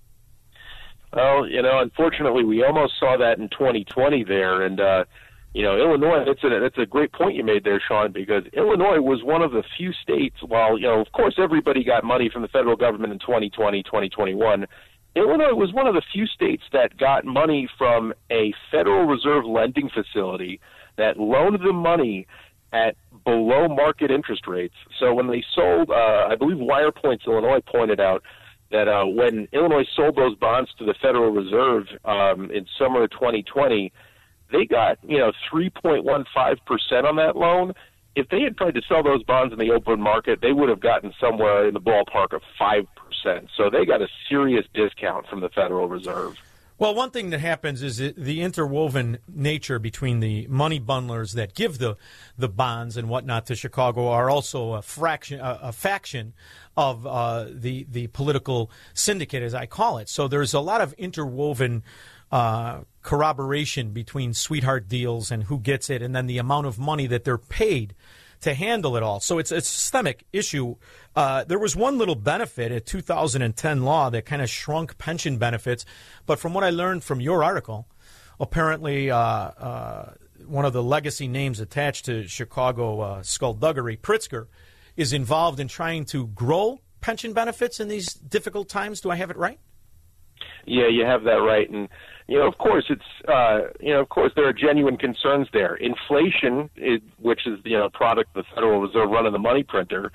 Well, you know, unfortunately, we almost saw that in twenty twenty there, and uh, you know, Illinois. That's a that's a great point you made there, Sean, because Illinois was one of the few states. While you know, of course, everybody got money from the federal government in twenty twenty, twenty twenty-one. Illinois was one of the few states that got money from a Federal Reserve lending facility that loaned them money at below market interest rates. So when they sold, uh, I believe Wire Points Illinois pointed out that uh, when Illinois sold those bonds to the Federal Reserve um, in summer of twenty twenty, they got, you know, three point one five percent on that loan. If they had tried to sell those bonds in the open market, they would have gotten somewhere in the ballpark of five percent. So they got a serious discount from the Federal Reserve. Well, one thing that happens is it, the interwoven nature between the money bundlers that give the the bonds and whatnot to Chicago are also a fraction, a, a faction of uh, the the political syndicate, as I call it. So there's a lot of interwoven uh, corroboration between sweetheart deals and who gets it, and then the amount of money that they're paid to handle it all. So it's, it's a systemic issue. Uh, there was one little benefit, a two thousand ten law that kind of shrunk pension benefits. But from what I learned from your article, apparently uh, uh, one of the legacy names attached to Chicago uh, skullduggery, Pritzker, is involved in trying to grow pension benefits in these difficult times. Do I have it right? Yeah, you have that right. And, you know, of course, it's, uh, you know, of course, there are genuine concerns there. Inflation, is, which is, you know, a product of the Federal Reserve running the money printer,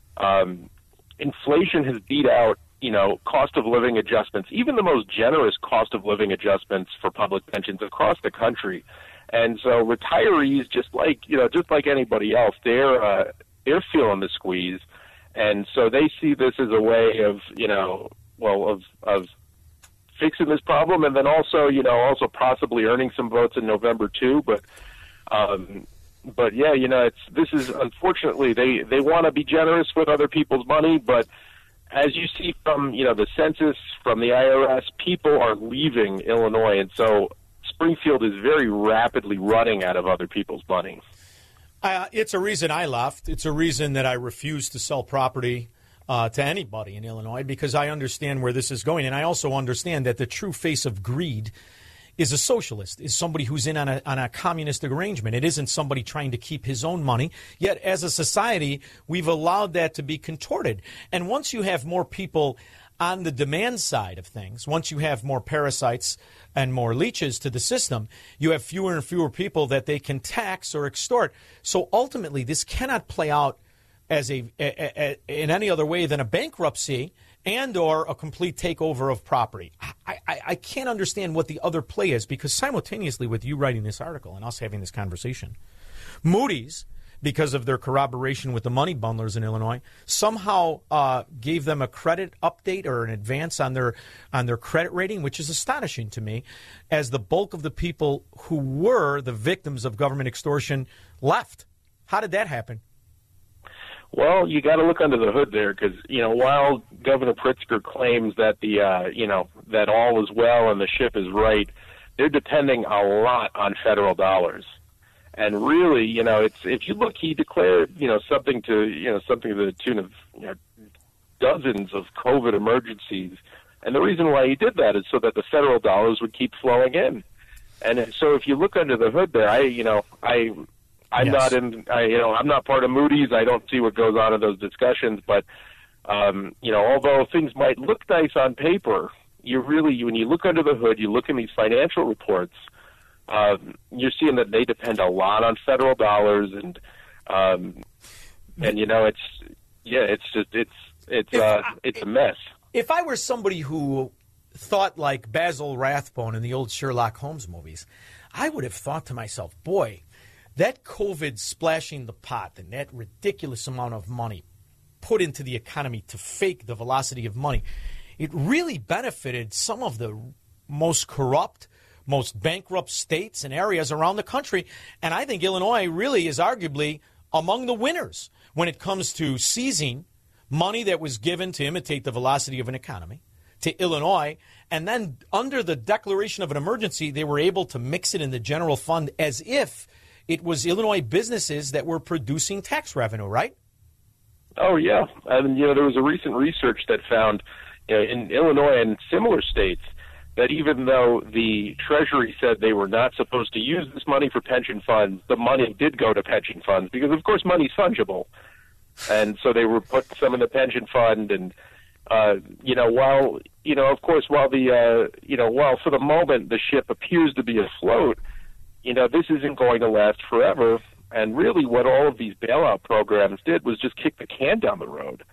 um, inflation has beat out, you know, cost of living adjustments, even the most generous cost of living adjustments for public pensions across the country. And so retirees, just like, you know, just like anybody else, they're, uh, they're feeling the squeeze. And so they see this as a way of, you know, well, of, of, fixing this problem, and then also, you know, also possibly earning some votes in November too. But, um, but yeah, you know, it's this is unfortunately they they want to be generous with other people's money, but as you see from you know the census, from the I R S, people are leaving Illinois, and so Springfield is very rapidly running out of other people's money. Uh, it's a reason I left. It's a reason that I refuse to sell property Uh, to anybody in Illinois, because I understand where this is going. And I also understand that the true face of greed is a socialist, is somebody who's in on a, on a communistic arrangement. It isn't somebody trying to keep his own money. Yet as a society, we've allowed that to be contorted. And once you have more people on the demand side of things, once you have more parasites and more leeches to the system, you have fewer and fewer people that they can tax or extort. So ultimately, this cannot play out as a, a, a in any other way than a bankruptcy and or a complete takeover of property. I, I, I can't understand what the other play is, because simultaneously with you writing this article and us having this conversation, Moody's, because of their corroboration with the money bundlers in Illinois, somehow uh, gave them a credit update or an advance on their on their credit rating, which is astonishing to me, as the bulk of the people who were the victims of government extortion left. How did that happen? Well, you got to look under the hood there, because you know while Governor Pritzker claims that the uh, you know that all is well and the ship is right, they're depending a lot on federal dollars. And really, you know, it's if you look, he declared you know something to you know something to the tune of you know, dozens of COVID emergencies, and the reason why he did that is so that the federal dollars would keep flowing in. And so, if you look under the hood there, I you know I. I'm yes. not in, I, you know, I'm not part of Moody's. I don't see what goes on in those discussions. But, um, you know, although things might look nice on paper, you really, when you look under the hood, you look in these financial reports, um, you're seeing that they depend a lot on federal dollars. And, um, and you know, it's, yeah, it's just, it's, it's, uh, it's a mess. If I were somebody who thought like Basil Rathbone in the old Sherlock Holmes movies, I would have thought to myself, boy, that COVID splashing the pot and that ridiculous amount of money put into the economy to fake the velocity of money, it really benefited some of the most corrupt, most bankrupt states and areas around the country. And I think Illinois really is arguably among the winners when it comes to seizing money that was given to imitate the velocity of an economy to Illinois. And then under the declaration of an emergency, they were able to mix it in the general fund as if it was Illinois businesses that were producing tax revenue, right? Oh, yeah. And, you know, there was a recent research that found you know, in Illinois and similar states that even though the Treasury said they were not supposed to use this money for pension funds, the money did go to pension funds because, of course, money's fungible. And so they were put some in the pension fund. And, uh, you know, while, you know, of course, while the, uh, you know, while for the moment the ship appears to be afloat, you know, this isn't going to last forever. And really what all of these bailout programs did was just kick the can down the road.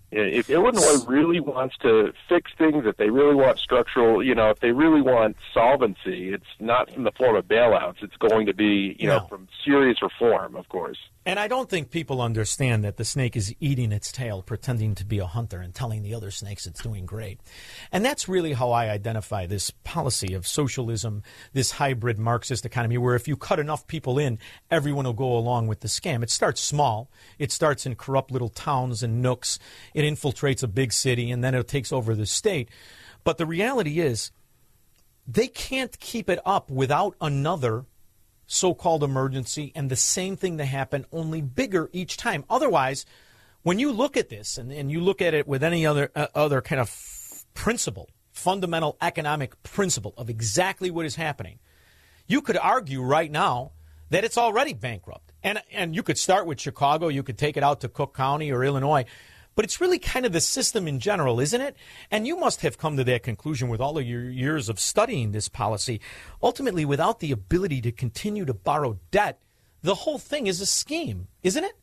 If Illinois really wants to fix things, if they really want structural, you know, if they really want solvency, it's not in the form of bailouts. It's going to be, you No. know, from serious reform, of course. And I don't think people understand that the snake is eating its tail, pretending to be a hunter and telling the other snakes it's doing great. And that's really how I identify this policy of socialism, this hybrid Marxist economy, where if you cut enough people in, everyone will go along with the scam. It starts small. It starts in corrupt little towns and nooks. It infiltrates a big city, and then it takes over the state. But the reality is they can't keep it up without another so-called emergency and the same thing to happen, only bigger each time. Otherwise, when you look at this and, and you look at it with any other uh, other kind of f- principle, fundamental economic principle of exactly what is happening, you could argue right now that it's already bankrupt. And, and you could start with Chicago. You could take it out to Cook County or Illinois. But it's really kind of the system in general, isn't it? And you must have come to that conclusion with all of your years of studying this policy. Ultimately, without the ability to continue to borrow debt, the whole thing is a scheme, isn't it?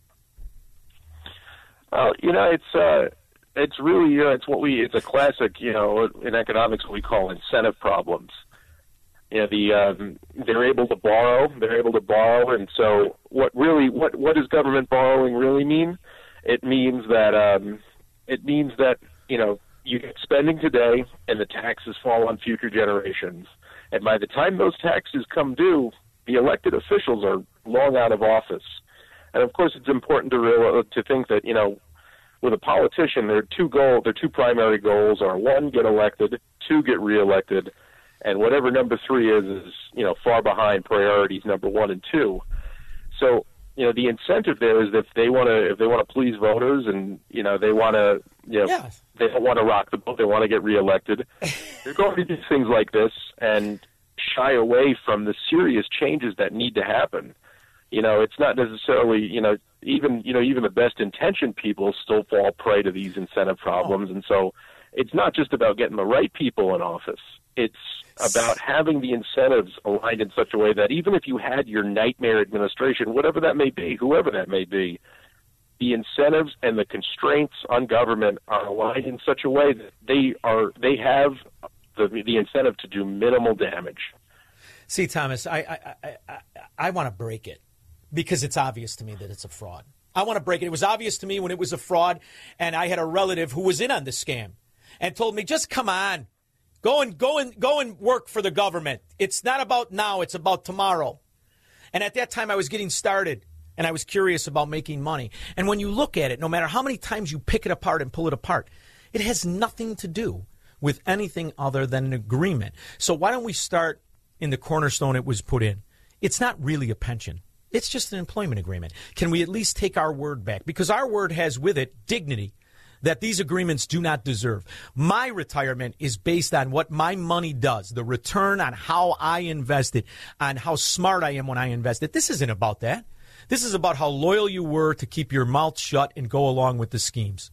Well, you know, it's uh, it's really uh, it's what we it's a classic, you know, in economics what we call incentive problems. You know, the um, they're able to borrow, they're able to borrow, and so what really what what does government borrowing really mean? It means that um, it means that you know you get spending today, and the taxes fall on future generations. And by the time those taxes come due, the elected officials are long out of office. And of course, it's important to real, to think that you know, with a politician, their two goals, their two primary goals are one, get elected, two, get reelected, and whatever number three is is you know far behind priorities number one and two. So. You know, the incentive there is that if they want to, if they want to please voters, and you know, they want to, you know, yes. they don't want to rock the boat, they want to get reelected. They're going to do things like this and shy away from the serious changes that need to happen. You know, it's not necessarily, you know, even you know, even the best intentioned people still fall prey to these incentive problems, oh. and so it's not just about getting the right people in office. It's about having the incentives aligned in such a way that even if you had your nightmare administration, whatever that may be, whoever that may be, the incentives and the constraints on government are aligned in such a way that they are they have the the incentive to do minimal damage. See, Thomas, I I I, I, I want to break it because it's obvious to me that it's a fraud. I want to break it. It was obvious to me when it was a fraud, and I had a relative who was in on the scam and told me, just come on. Go and go and go and work for the government. It's not about now, it's about tomorrow. And at that time I was getting started and I was curious about making money. And when you look at it, no matter how many times you pick it apart and pull it apart, it has nothing to do with anything other than an agreement. So why don't we start in the cornerstone it was put in? It's not really a pension. It's just an employment agreement. Can we at least take our word back? Because our word has with it dignity that these agreements do not deserve. My retirement is based on what my money does, the return on how I invest it, on how smart I am when I invest it. This isn't about that. This is about how loyal you were to keep your mouth shut and go along with the schemes.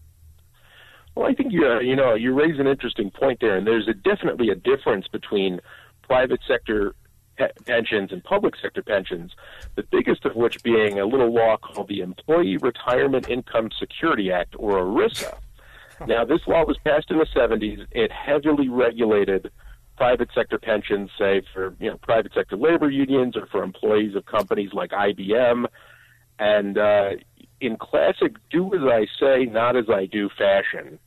Well, I think you, uh, you know, you raise an interesting point there, and there's a, definitely a difference between private sector pe- pensions and public sector pensions, the biggest of which being a little law called the Employee Retirement Income Security Act, or ERISA. Now, this law was passed in the seventies. It heavily regulated private sector pensions, say, for you know private sector labor unions or for employees of companies like I B M. And, uh, in classic do as I say, not as I do fashion,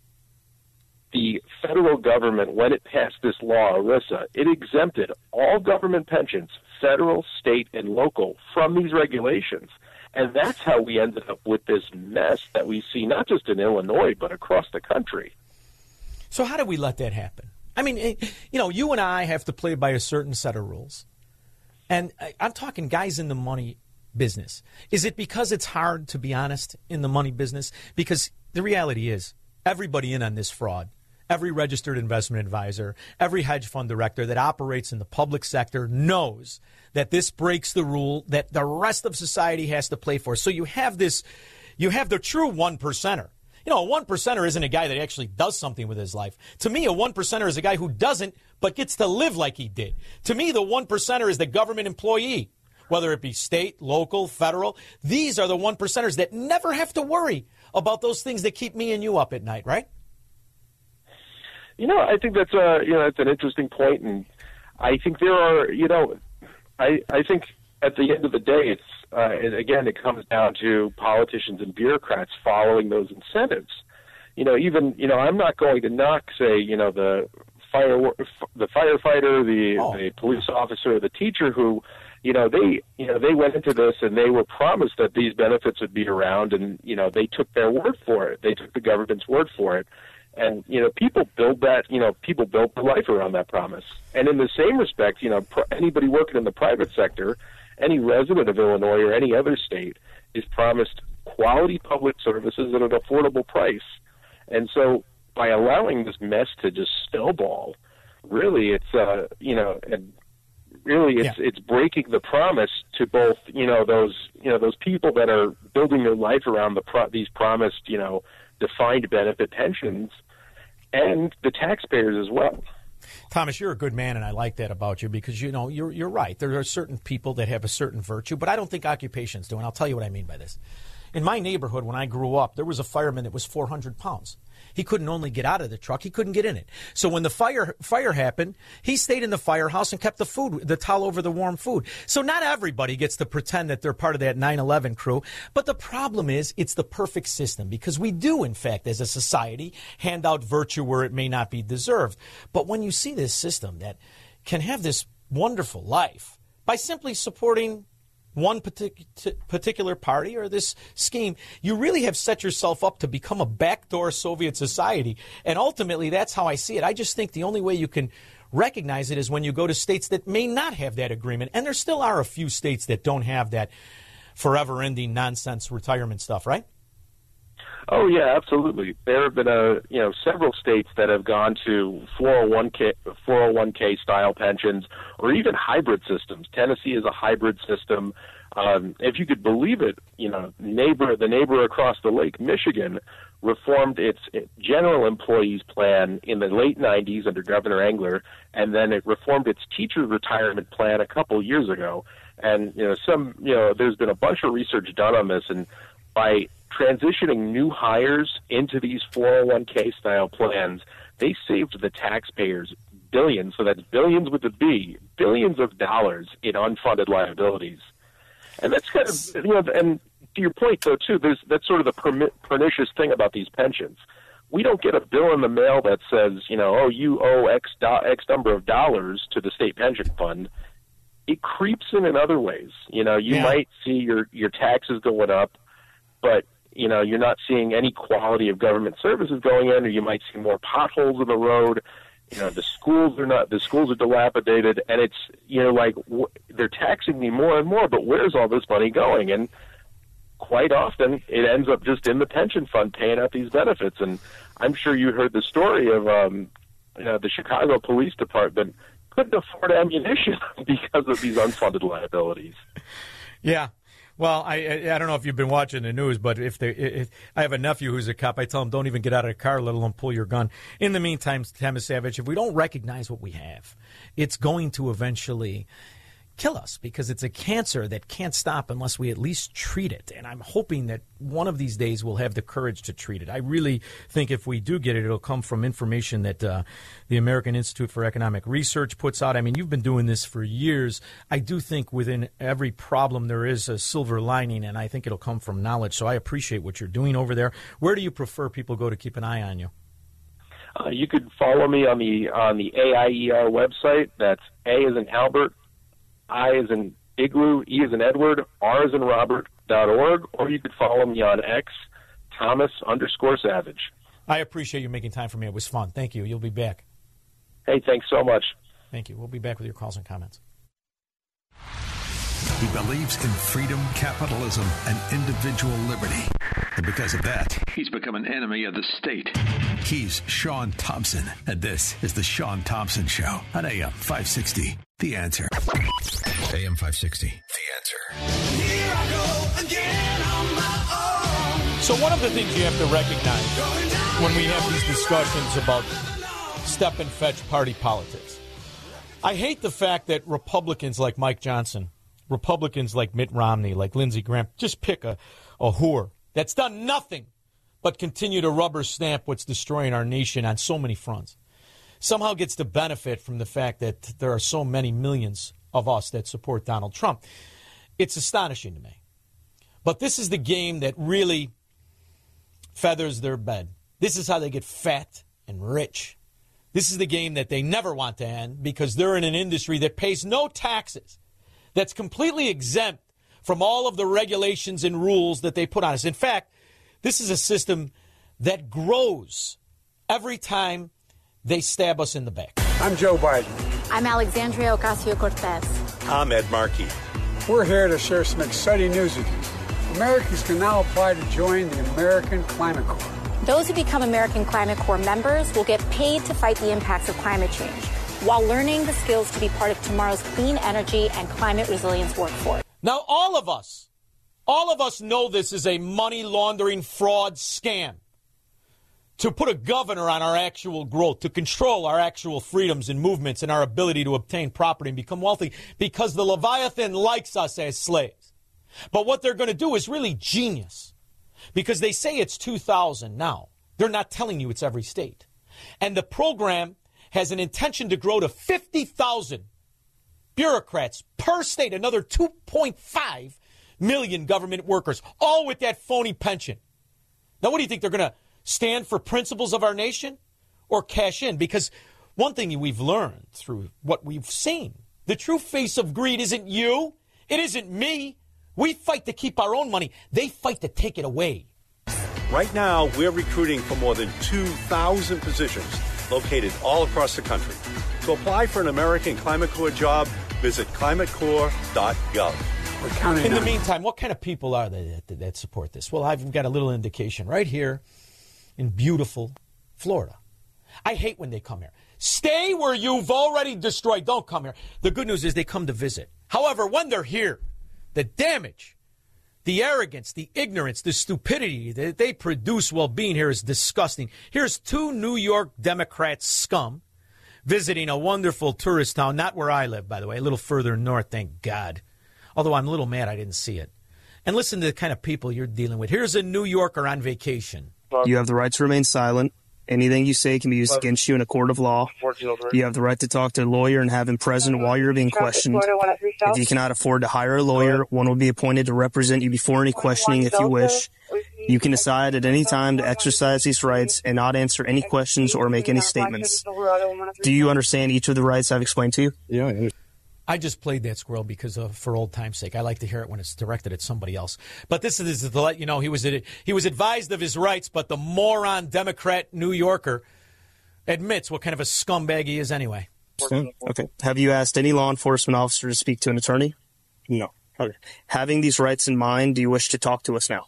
the federal government, when it passed this law, ERISA, it exempted all government pensions, federal, state, and local, from these regulations. And that's how we ended up with this mess that we see not just in Illinois, but across the country. So how do we let that happen? I mean, you know, you and I have to play by a certain set of rules. And I'm talking guys in the money business. Is it because it's hard, to be honest, in the money business? Because the reality is everybody in on this fraud, every registered investment advisor, every hedge fund director that operates in the public sector knows that this breaks the rule that the rest of society has to play for. So you have this, you have the true one percenter. You know, a one percenter isn't a guy that actually does something with his life. To me, a one percenter is a guy who doesn't, but gets to live like he did. To me, the one percenter is the government employee, whether it be state, local, federal. These are the one percenters that never have to worry about those things that keep me and you up at night, right? You know, I think that's a, you know, that's an interesting point, and I think there are, you know, I I think at the end of the day, it's uh, and again, it comes down to politicians and bureaucrats following those incentives. You know, even you know, I'm not going to knock, say, you know, the fire the firefighter, the oh. the police officer, the teacher who, you know, they you know they went into this and they were promised that these benefits would be around, and you know, they took their word for it. They took the government's word for it. And, you know, people build that, you know, people built their life around that promise. And in the same respect, you know, pr- anybody working in the private sector, any resident of Illinois or any other state is promised quality public services at an affordable price. And so by allowing this mess to just snowball, really it's, uh, you know, and really it's, yeah. it's breaking the promise to both, you know, those, you know, those people that are building their life around the pro- these promised, you know, defined benefit pensions, and the taxpayers as well. Thomas, you're a good man, and I like that about you because, you know, you're you're right. There are certain people that have a certain virtue, but I don't think occupations do, and I'll tell you what I mean by this. In my neighborhood, when I grew up, there was a fireman that was four hundred pounds. He couldn't only get out of the truck, he couldn't get in it. So when the fire fire happened, he stayed in the firehouse and kept the food, the towel over the warm food. So not everybody gets to pretend that they're part of that nine eleven crew. But the problem is it's the perfect system because we do, in fact, as a society, hand out virtue where it may not be deserved. But when you see this system that can have this wonderful life by simply supporting one partic- particular party or this scheme, you really have set yourself up to become a backdoor Soviet society. And ultimately, that's how I see it. I just think the only way you can recognize it is when you go to states that may not have that agreement. And there still are a few states that don't have that forever-ending nonsense retirement stuff, right? Oh, yeah, absolutely. There have been a, you know, several states that have gone to four oh one k, four oh one k style pensions or even hybrid systems. Tennessee is a hybrid system. Um, if you could believe it, you know, neighbor, the neighbor across the lake, Michigan, reformed its general employees plan in the late nineties under Governor Engler, and then it reformed its teacher retirement plan a couple years ago. And, you know, some, you know, there's been a bunch of research done on this, and by transitioning new hires into these four oh one k style plans, they saved the taxpayers billions, so that's billions with a B, billions of dollars in unfunded liabilities. And that's kind of, you know, and to your point, though, too, there's that's sort of the permi- pernicious thing about these pensions. We don't get a bill in the mail that says, you know, oh, you owe X, do- X number of dollars to the state pension fund. It creeps in in other ways. You know, you yeah. might see your, your taxes going up, but you know, you're not seeing any quality of government services going in, or you might see more potholes in the road. You know, the schools are not, the schools are dilapidated, and it's, you know, like w- they're taxing me more and more, but where's all this money going? And quite often it ends up just in the pension fund paying out these benefits. And I'm sure you heard the story of, um, you know, the Chicago Police Department couldn't afford ammunition because of these unfunded liabilities. Yeah. Well, I I don't know if you've been watching the news, but if they, if I have a nephew who's a cop, I tell him don't even get out of the car, let alone pull your gun. In the meantime, Thomas Savage, if we don't recognize what we have, it's going to eventually kill us because it's a cancer that can't stop unless we at least treat it. And I'm hoping that one of these days we'll have the courage to treat it. I really think if we do get it, it'll come from information that uh, the American Institute for Economic Research puts out. I mean, you've been doing this for years. I do think within every problem there is a silver lining, and I think it'll come from knowledge. So I appreciate what you're doing over there. Where do you prefer people go to keep an eye on you? Uh, you could follow me on the on the A I E R website. That's A as in Albert, I as in Igloo, E as in Edward, R as in Robert dot org, or you could follow me on X, Thomas underscore Savage. I appreciate you making time for me. It was fun. Thank you. You'll be back. Hey, thanks so much. Thank you. We'll be back with your calls and comments. He believes in freedom, capitalism, and individual liberty. And because of that, he's become an enemy of the state. He's Sean Thompson, and this is The Sean Thompson Show on A M five sixty. The Answer. A M five sixty. The Answer. Here I go again on my own. So one of the things you have to recognize when we have these discussions about step and fetch party politics, I hate the fact that Republicans like Mike Johnson, Republicans like Mitt Romney, like Lindsey Graham, just pick a, a whore that's done nothing but continue to rubber stamp what's destroying our nation on so many fronts. Somehow gets the benefit from the fact that there are so many millions of us that support Donald Trump. It's astonishing to me. But this is the game that really feathers their bed. This is how they get fat and rich. This is the game that they never want to end because they're in an industry that pays no taxes, that's completely exempt from all of the regulations and rules that they put on us. In fact, this is a system that grows every time they stab us in the back. I'm Joe Biden. I'm Alexandria Ocasio-Cortez. I'm Ed Markey. We're here to share some exciting news with you. Americans can now apply to join the American Climate Corps. Those who become American Climate Corps members will get paid to fight the impacts of climate change while learning the skills to be part of tomorrow's clean energy and climate resilience workforce. Now, all of us, all of us know this is a money laundering fraud scam to put a governor on our actual growth, to control our actual freedoms and movements and our ability to obtain property and become wealthy because the Leviathan likes us as slaves. But what they're going to do is really genius because they say it's two thousand now. They're not telling you it's every state. And the program has an intention to grow to fifty thousand bureaucrats per state, another two point five million government workers, all with that phony pension. Now, what do you think? They're going to stand for principles of our nation or cash in? Because one thing we've learned through what we've seen, the true face of greed isn't you. It isn't me. We fight to keep our own money. They fight to take it away. Right now, we're recruiting for more than two thousand positions located all across the country. To apply for an American Climate Corps job, visit climate corps dot gov. We're counting In the on meantime, what kind of people are they that, that support this? Well, I've got a little indication right here in beautiful Florida. I hate when they come here. Stay where you've already destroyed. Don't come here. The good news is they come to visit. However, when they're here, the damage, the arrogance, the ignorance, the stupidity that they produce while being here is disgusting. Here's two New York Democrat scum visiting a wonderful tourist town, not where I live, by the way, a little further north, thank God. Although I'm a little mad I didn't see it. And listen to the kind of people you're dealing with. Here's a New Yorker on vacation. You have the right to remain silent. Anything you say can be used against you in a court of law. You have the right to talk to a lawyer and have him present while you're being questioned. If you cannot afford to hire a lawyer, one will be appointed to represent you before any questioning if you wish. You can decide at any time to exercise these rights and not answer any questions or make any statements. Do you understand each of the rights I've explained to you? Yeah, I understand. I just played that squirrel because of, for old time's sake. I like to hear it when it's directed at somebody else. But this is to let you know he was he was advised of his rights, but the moron Democrat New Yorker admits what kind of a scumbag he is anyway. Okay. Have you asked any law enforcement officer to speak to an attorney? No. Okay. Having these rights in mind, do you wish to talk to us now?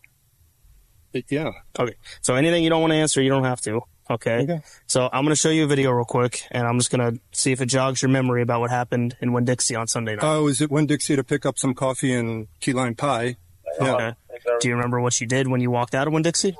Yeah. Okay. So anything you don't want to answer, you don't have to. Okay. okay. So I'm going to show you a video real quick, and I'm just going to see if it jogs your memory about what happened in Winn-Dixie on Sunday night. I was at Winn-Dixie to pick up some coffee and key lime pie. Yeah. Okay. Do you remember what you did when you walked out of Winn-Dixie?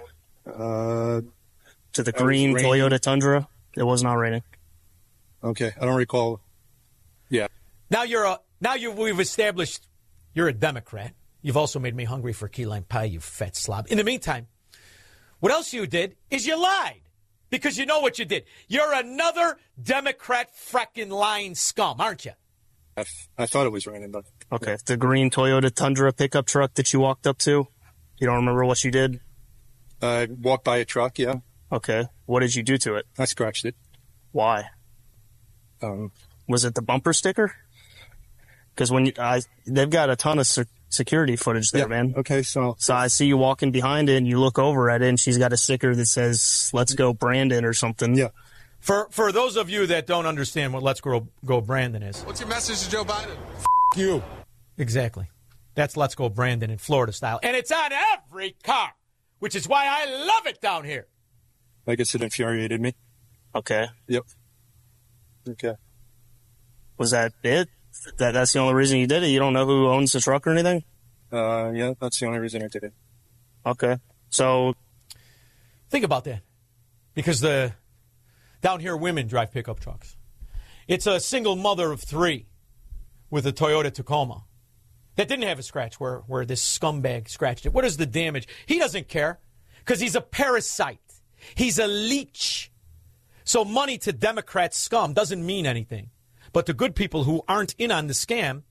Uh, to the green Toyota Tundra? It was not raining. Okay. I don't recall. Yeah. Now you're a now you, we've established you're a Democrat. You've also made me hungry for key lime pie, you fat slob. In the meantime, what else you did is you lied. Because you know what you did. You're another Democrat fracking lying scum, aren't you? I, f- I thought it was raining, but... Okay, the green Toyota Tundra pickup truck that you walked up to, you don't remember what you did? I walked by a truck, yeah. Okay, what did you do to it? I scratched it. Why? Um, Was it the bumper sticker? Because when you, I, they've got a ton of se- security footage there, yeah. man. Okay, so... So I see you walking behind it, and you look over at it, and she's got a sticker that says, let's go Brandon or something. Yeah. For for those of you that don't understand what Let's Go, go Brandon is. What's your message to Joe Biden? F*** you. Exactly. That's Let's Go Brandon in Florida style. And it's on every car, which is why I love it down here. I guess it infuriated me. Okay. Yep. Okay. Was that it? That That's the only reason you did it? You don't know who owns the truck or anything? Uh, yeah, that's the only reason I did it. Okay. So... Think about that. Because the... Down here, women drive pickup trucks. It's a single mother of three with a Toyota Tacoma that didn't have a scratch where, where this scumbag scratched it. What is the damage? He doesn't care because he's a parasite. He's a leech. So money to Democrat scum doesn't mean anything. But to good people who aren't in on the scam,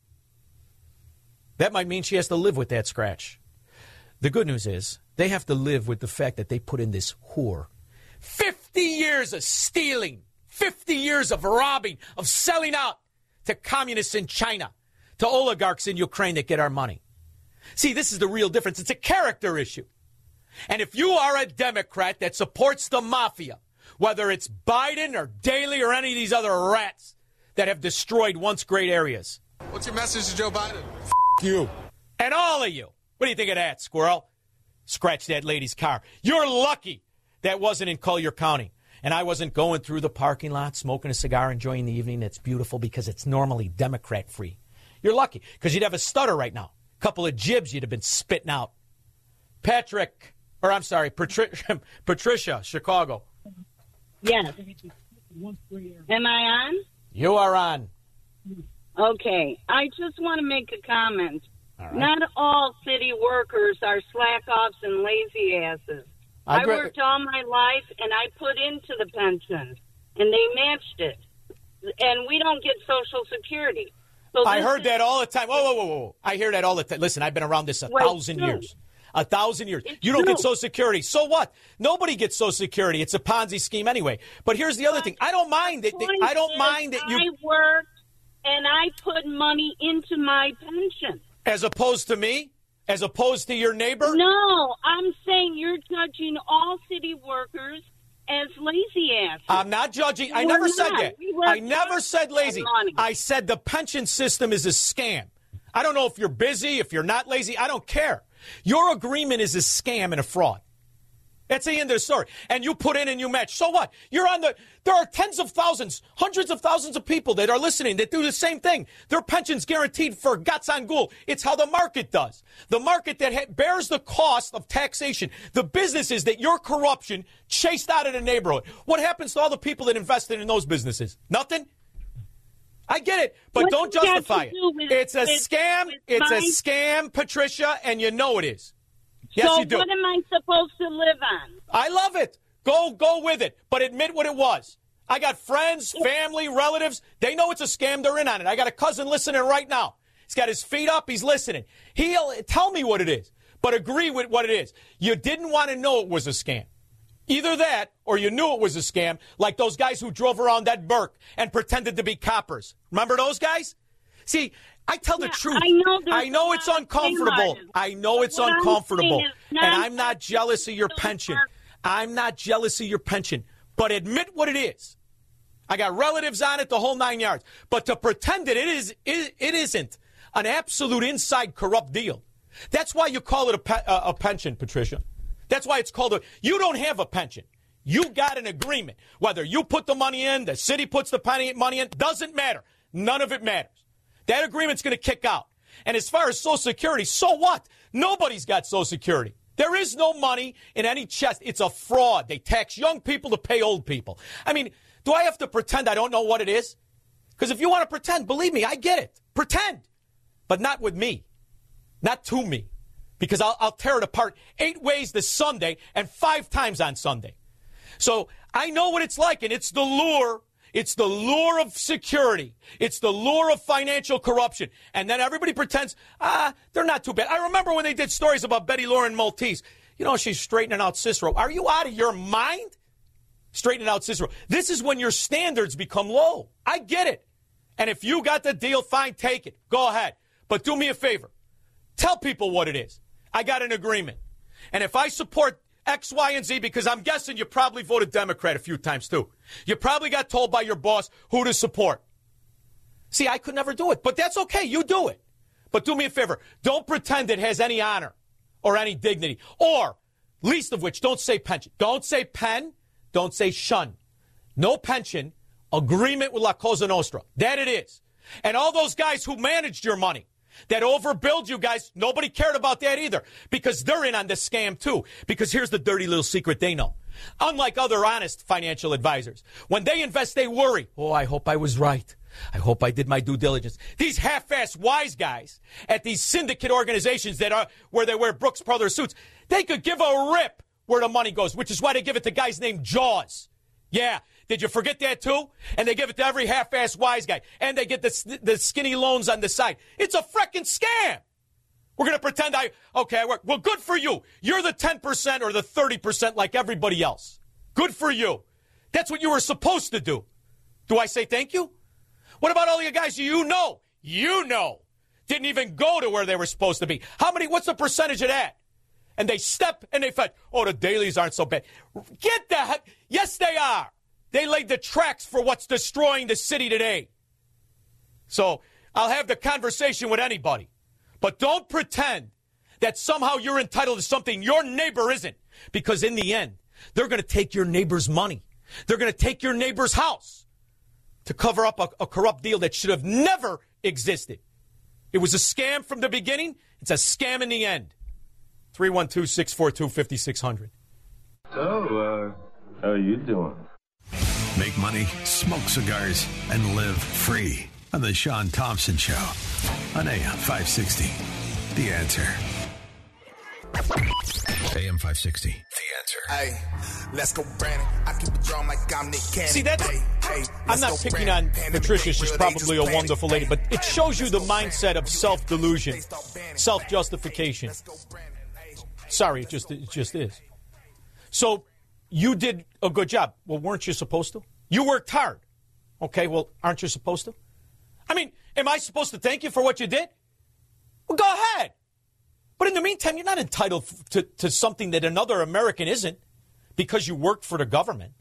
that might mean she has to live with that scratch. The good news is they have to live with the fact that they put in this whore. fifty years of stealing, fifty years of robbing, of selling out to communists in China, to oligarchs in Ukraine that get our money. See, this is the real difference. It's a character issue. And if you are a Democrat that supports the mafia, whether it's Biden or Daley or any of these other rats that have destroyed once great areas. What's your message to Joe Biden? F*** you. And all of you. What do you think of that, squirrel? Scratch that lady's car. You're lucky that wasn't in Collier County. And I wasn't going through the parking lot, smoking a cigar, enjoying the evening. It's beautiful because it's normally Democrat-free. You're lucky because you'd have a stutter right now. A couple of jibs you'd have been spitting out. Patrick, or I'm sorry, Patricia, Patricia, Chicago. Yes. Am I on? You are on. Okay. I just want to make a comment. All right. Not all city workers are slack-offs and lazy asses. I, I worked all my life, and I put into the pension, and they matched it. And we don't get Social Security. So I heard is, that all the time. Whoa, whoa, whoa, whoa. I hear that all the time. Listen, I've been around this a well, thousand years. A thousand years. It's you don't true. get Social Security. So what? Nobody gets Social Security. It's a Ponzi scheme anyway. But here's the other but thing. I don't mind that. that I don't mind that you. I worked, and I put money into my pension. As opposed to me? As opposed to your neighbor? No, I'm saying you're judging all city workers as lazy asses. I'm not judging. I We're never not. said that. We I never said lazy. I said the pension system is a scam. I don't know if you're busy, if you're not lazy. I don't care. Your agreement is a scam and a fraud. That's the end of the story. And you put in and you match. So what? You're on the. There are tens of thousands, hundreds of thousands of people that are listening that do the same thing. Their pension's guaranteed for guts on ghoul. It's how the market does. The market that ha- bears the cost of taxation. The businesses that your corruption chased out of the neighborhood. What happens to all the people that invested in those businesses? Nothing? I get it, but What don't does that have justify to it. do with- It's a with- scam. with It's my- a scam, Patricia, and you know it is. Yes, so you do. what am I supposed to live on? I love it. Go, go with it, but admit what it was. I got friends, family, relatives. They know it's a scam. They're in on it. I got a cousin listening right now. He's got his feet up. He's listening. He'll tell me what it is, but agree with what it is. You didn't want to know it was a scam. Either that or you knew it was a scam, like those guys who drove around that Burke and pretended to be coppers. Remember those guys? See, I tell Yeah, the truth. I know there's I know a it's lot of uncomfortable. scam I know But it's what I'm uncomfortable. saying is And not I'm not jealous of your pension. I'm not jealous of your pension. But admit what it is. I got relatives on it, the whole nine yards. But to pretend that it is, it, it isn't an absolute inside corrupt deal. That's why you call it a, pe- a, a pension, Patricia. That's why it's called a. You don't have a pension. You got an agreement. Whether you put the money in, the city puts the penny, money in, doesn't matter. None of it matters. That agreement's going to kick out. And as far as Social Security, so what? Nobody's got Social Security. There is no money in any chest. It's a fraud. They tax young people to pay old people. I mean, do I have to pretend I don't know what it is? Because if you want to pretend, believe me, I get it. Pretend. But not with me. Not to me. Because I'll, I'll tear it apart eight ways this Sunday and five times on Sunday. So I know what it's like, and it's the lure. It's the lure of security. It's the lure of financial corruption. And then everybody pretends, ah, they're not too bad. I remember when they did stories about Betty Lauren Maltese. You know, she's straightening out Cicero. Are you out of your mind? Straightening out Cicero. This is when your standards become low. I get it. And if you got the deal, fine, take it. Go ahead. But do me a favor. Tell people what it is. I got an agreement. And if I support X, Y, and Z, because I'm guessing you probably voted Democrat a few times too. You probably got told by your boss who to support. See, I could never do it, but that's okay. You do it. But do me a favor. Don't pretend it has any honor or any dignity. Or, least of which, don't say pension. Don't say pen. Don't say shun. No pension. Agreement with La Cosa Nostra. That it is. And all those guys who managed your money, that overbilled you guys, nobody cared about that either, because they're in on this scam too. Because here's the dirty little secret they know. Unlike other honest financial advisors, when they invest, they worry. Oh, I hope I was right. I hope I did my due diligence. These half-assed wise guys at these syndicate organizations that are where they wear Brooks Brothers suits, they could give a rip where the money goes, which is why they give it to guys named Jaws. Yeah. Did you forget that too? And they give it to every half-assed wise guy. And they get the, the skinny loans on the side. It's a frickin' scam. We're going to pretend I, okay, I work. Well, good for you. You're the ten percent or the thirty percent like everybody else. Good for you. That's what you were supposed to do. Do I say thank you? What about all you guys you know, you know, didn't even go to where they were supposed to be? How many, what's the percentage of that? And they step and they fight, oh, the dailies aren't so bad. Get the heck, yes, they are. They laid the tracks for what's destroying the city today. So I'll have the conversation with anybody. But don't pretend that somehow you're entitled to something your neighbor isn't. Because in the end, they're going to take your neighbor's money. They're going to take your neighbor's house to cover up a, a corrupt deal that should have never existed. It was a scam from the beginning. It's a scam in the end. three one two, six four two, five six zero zero. So, uh, how are you doing? Make money, smoke cigars, and live free on the Sean Thompson Show on A M five sixty. The Answer. A M five sixty. The Answer. Hey, let's go, Brandon. I keep it drawn like I'm Nick Cannon. See, that's, I'm not picking on Patricia. She's probably a wonderful lady, but it shows you the mindset of self-delusion, self-justification. Sorry, it just, it just is. So, you did a good job. Well, weren't you supposed to? You worked hard. Okay, well, aren't you supposed to? I mean, am I supposed to thank you for what you did? Well, go ahead. But in the meantime, you're not entitled to, to something that another American isn't because you worked for the government.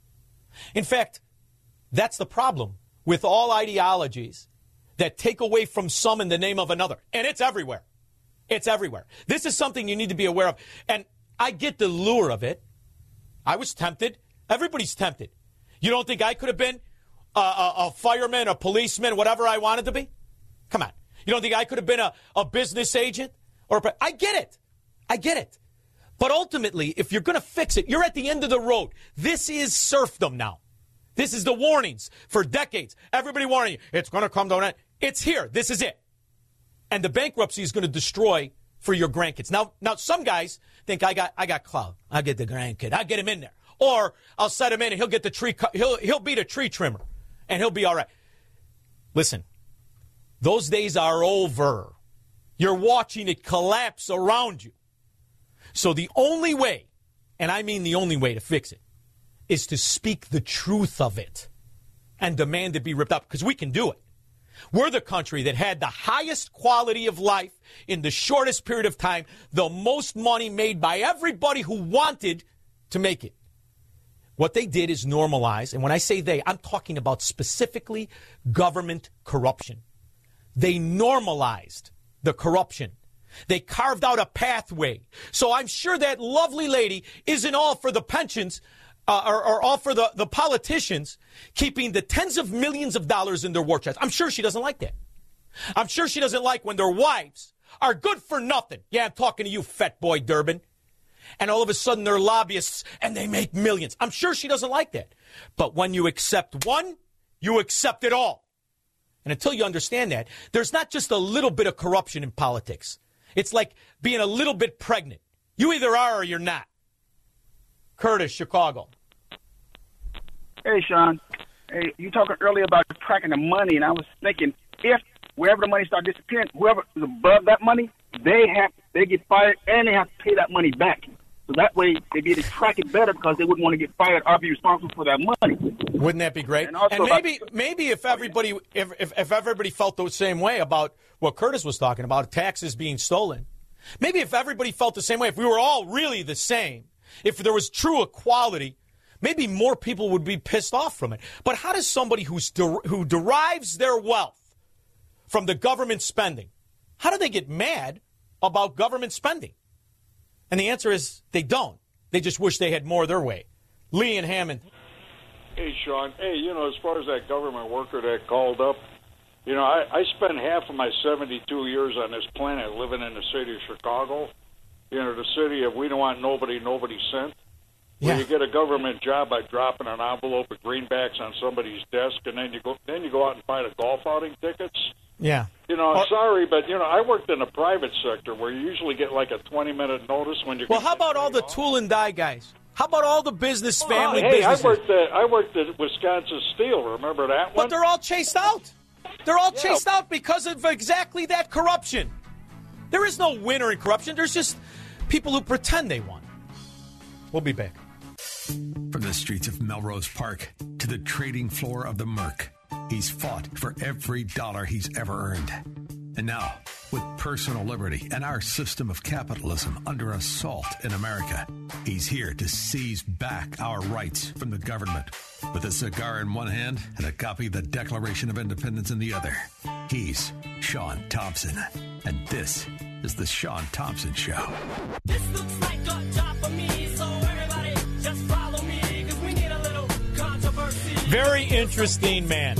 In fact, that's the problem with all ideologies that take away from some in the name of another. And it's everywhere. It's everywhere. This is something you need to be aware of. And I get the lure of it. I was tempted. Everybody's tempted. You don't think I could have been a, a, a fireman, a policeman, whatever I wanted to be? Come on. You don't think I could have been a, a business agent? Or a, I get it. I get it. But ultimately, if you're going to fix it, you're at the end of the road. This is serfdom now. This is the warnings for decades. Everybody warning you, it's going to come to an end. It's here. This is it. And the bankruptcy is going to destroy for your grandkids. Now, now some guys think I got I got clout. I'll get the grandkid. I'll get him in there. Or I'll set him in and he'll get the tree. He'll he'll be the tree trimmer, and he'll be all right. Listen, those days are over. You're watching it collapse around you. So the only way, and I mean the only way to fix it, is to speak the truth of it and demand it be ripped up, because we can do it. We're the country that had the highest quality of life in the shortest period of time, the most money made by everybody who wanted to make it. What they did is normalize, and when I say they, I'm talking about specifically government corruption. They normalized the corruption. They carved out a pathway. So I'm sure that lovely lady isn't all for the pensions uh, or, or all for the, the politicians keeping the tens of millions of dollars in their war chest. I'm sure she doesn't like that. I'm sure she doesn't like when their wives are good for nothing. Yeah, I'm talking to you, fat boy Durbin. And all of a sudden they're lobbyists and they make millions. I'm sure she doesn't like that. But when you accept one, you accept it all. And until you understand that, there's not just a little bit of corruption in politics. It's like being a little bit pregnant. You either are or you're not. Curtis, Chicago. Hey, Sean. Hey, you talking earlier about tracking the money, and I was thinking if wherever the money starts disappearing, whoever is above that money, they have they get fired and they have to pay that money back. So that way they be able to track it better because they wouldn't want to get fired or be responsible for that money. Wouldn't that be great? And, and maybe about, maybe if everybody if, if if everybody felt the same way about what Curtis was talking about, taxes being stolen. Maybe if everybody felt the same way, if we were all really the same, if there was true equality, maybe more people would be pissed off from it. But how does somebody who's der- who derives their wealth from the government spending, how do they get mad about government spending? And the answer is they don't. They just wish they had more their way. Lee and Hammond. Hey, Sean. Hey, you know, as far as that government worker that called up, you know, I, I spent half of my seventy-two years on this planet living in the city of Chicago. You know, the city of we don't want nobody, nobody sent. Yeah. Where you get a government job by dropping an envelope of greenbacks on somebody's desk, and then you go then you go out and buy the golf outing tickets. Yeah. You know, I'm oh. sorry, but, you know, I worked in the private sector where you usually get like a twenty-minute notice when you Well, how about all the tool and die guys? How about all the business family oh, hey, businesses? I worked at, I worked at Wisconsin Steel. Remember that one? But they're all chased out. They're all yeah. chased out because of exactly that corruption. There is no winner in corruption. There's just people who pretend they won. We'll be back. From the streets of Melrose Park to the trading floor of the Merc, he's fought for every dollar he's ever earned. And now, with personal liberty and our system of capitalism under assault in America, he's here to seize back our rights from the government. With a cigar in one hand and a copy of the Declaration of Independence in the other, he's Sean Thompson. And this is the Sean Thompson Show. This looks like a job for me, so everybody just follow me, because we need a little controversy. Very interesting man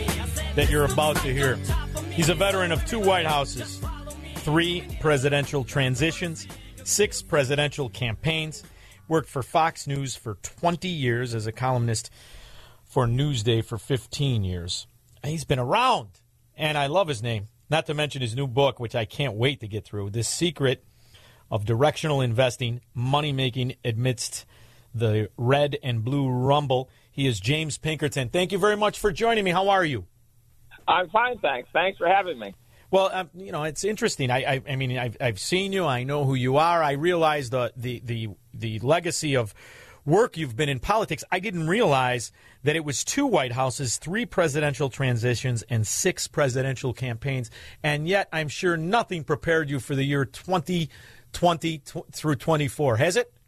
that you're about to hear. He's a veteran of two White Houses, three presidential transitions, six presidential campaigns, worked for Fox News for twenty years as a columnist for Newsday for fifteen years. He's been around, and I love his name, not to mention his new book, which I can't wait to get through, The Secret of Directional Investing, Money-Making Amidst the Red and Blue Rumble. He is James Pinkerton. Thank you very much for joining me. How are you? I'm fine, thanks. Thanks for having me. Well, um, you know, it's interesting. I, I, I mean, I've, I've seen you. I know who you are. I realize the, the, the, the legacy of work you've been in politics. I didn't realize that it was two White Houses, three presidential transitions, and six presidential campaigns. And yet, I'm sure nothing prepared you for the year twenty twenty tw- through twenty-four. Has it?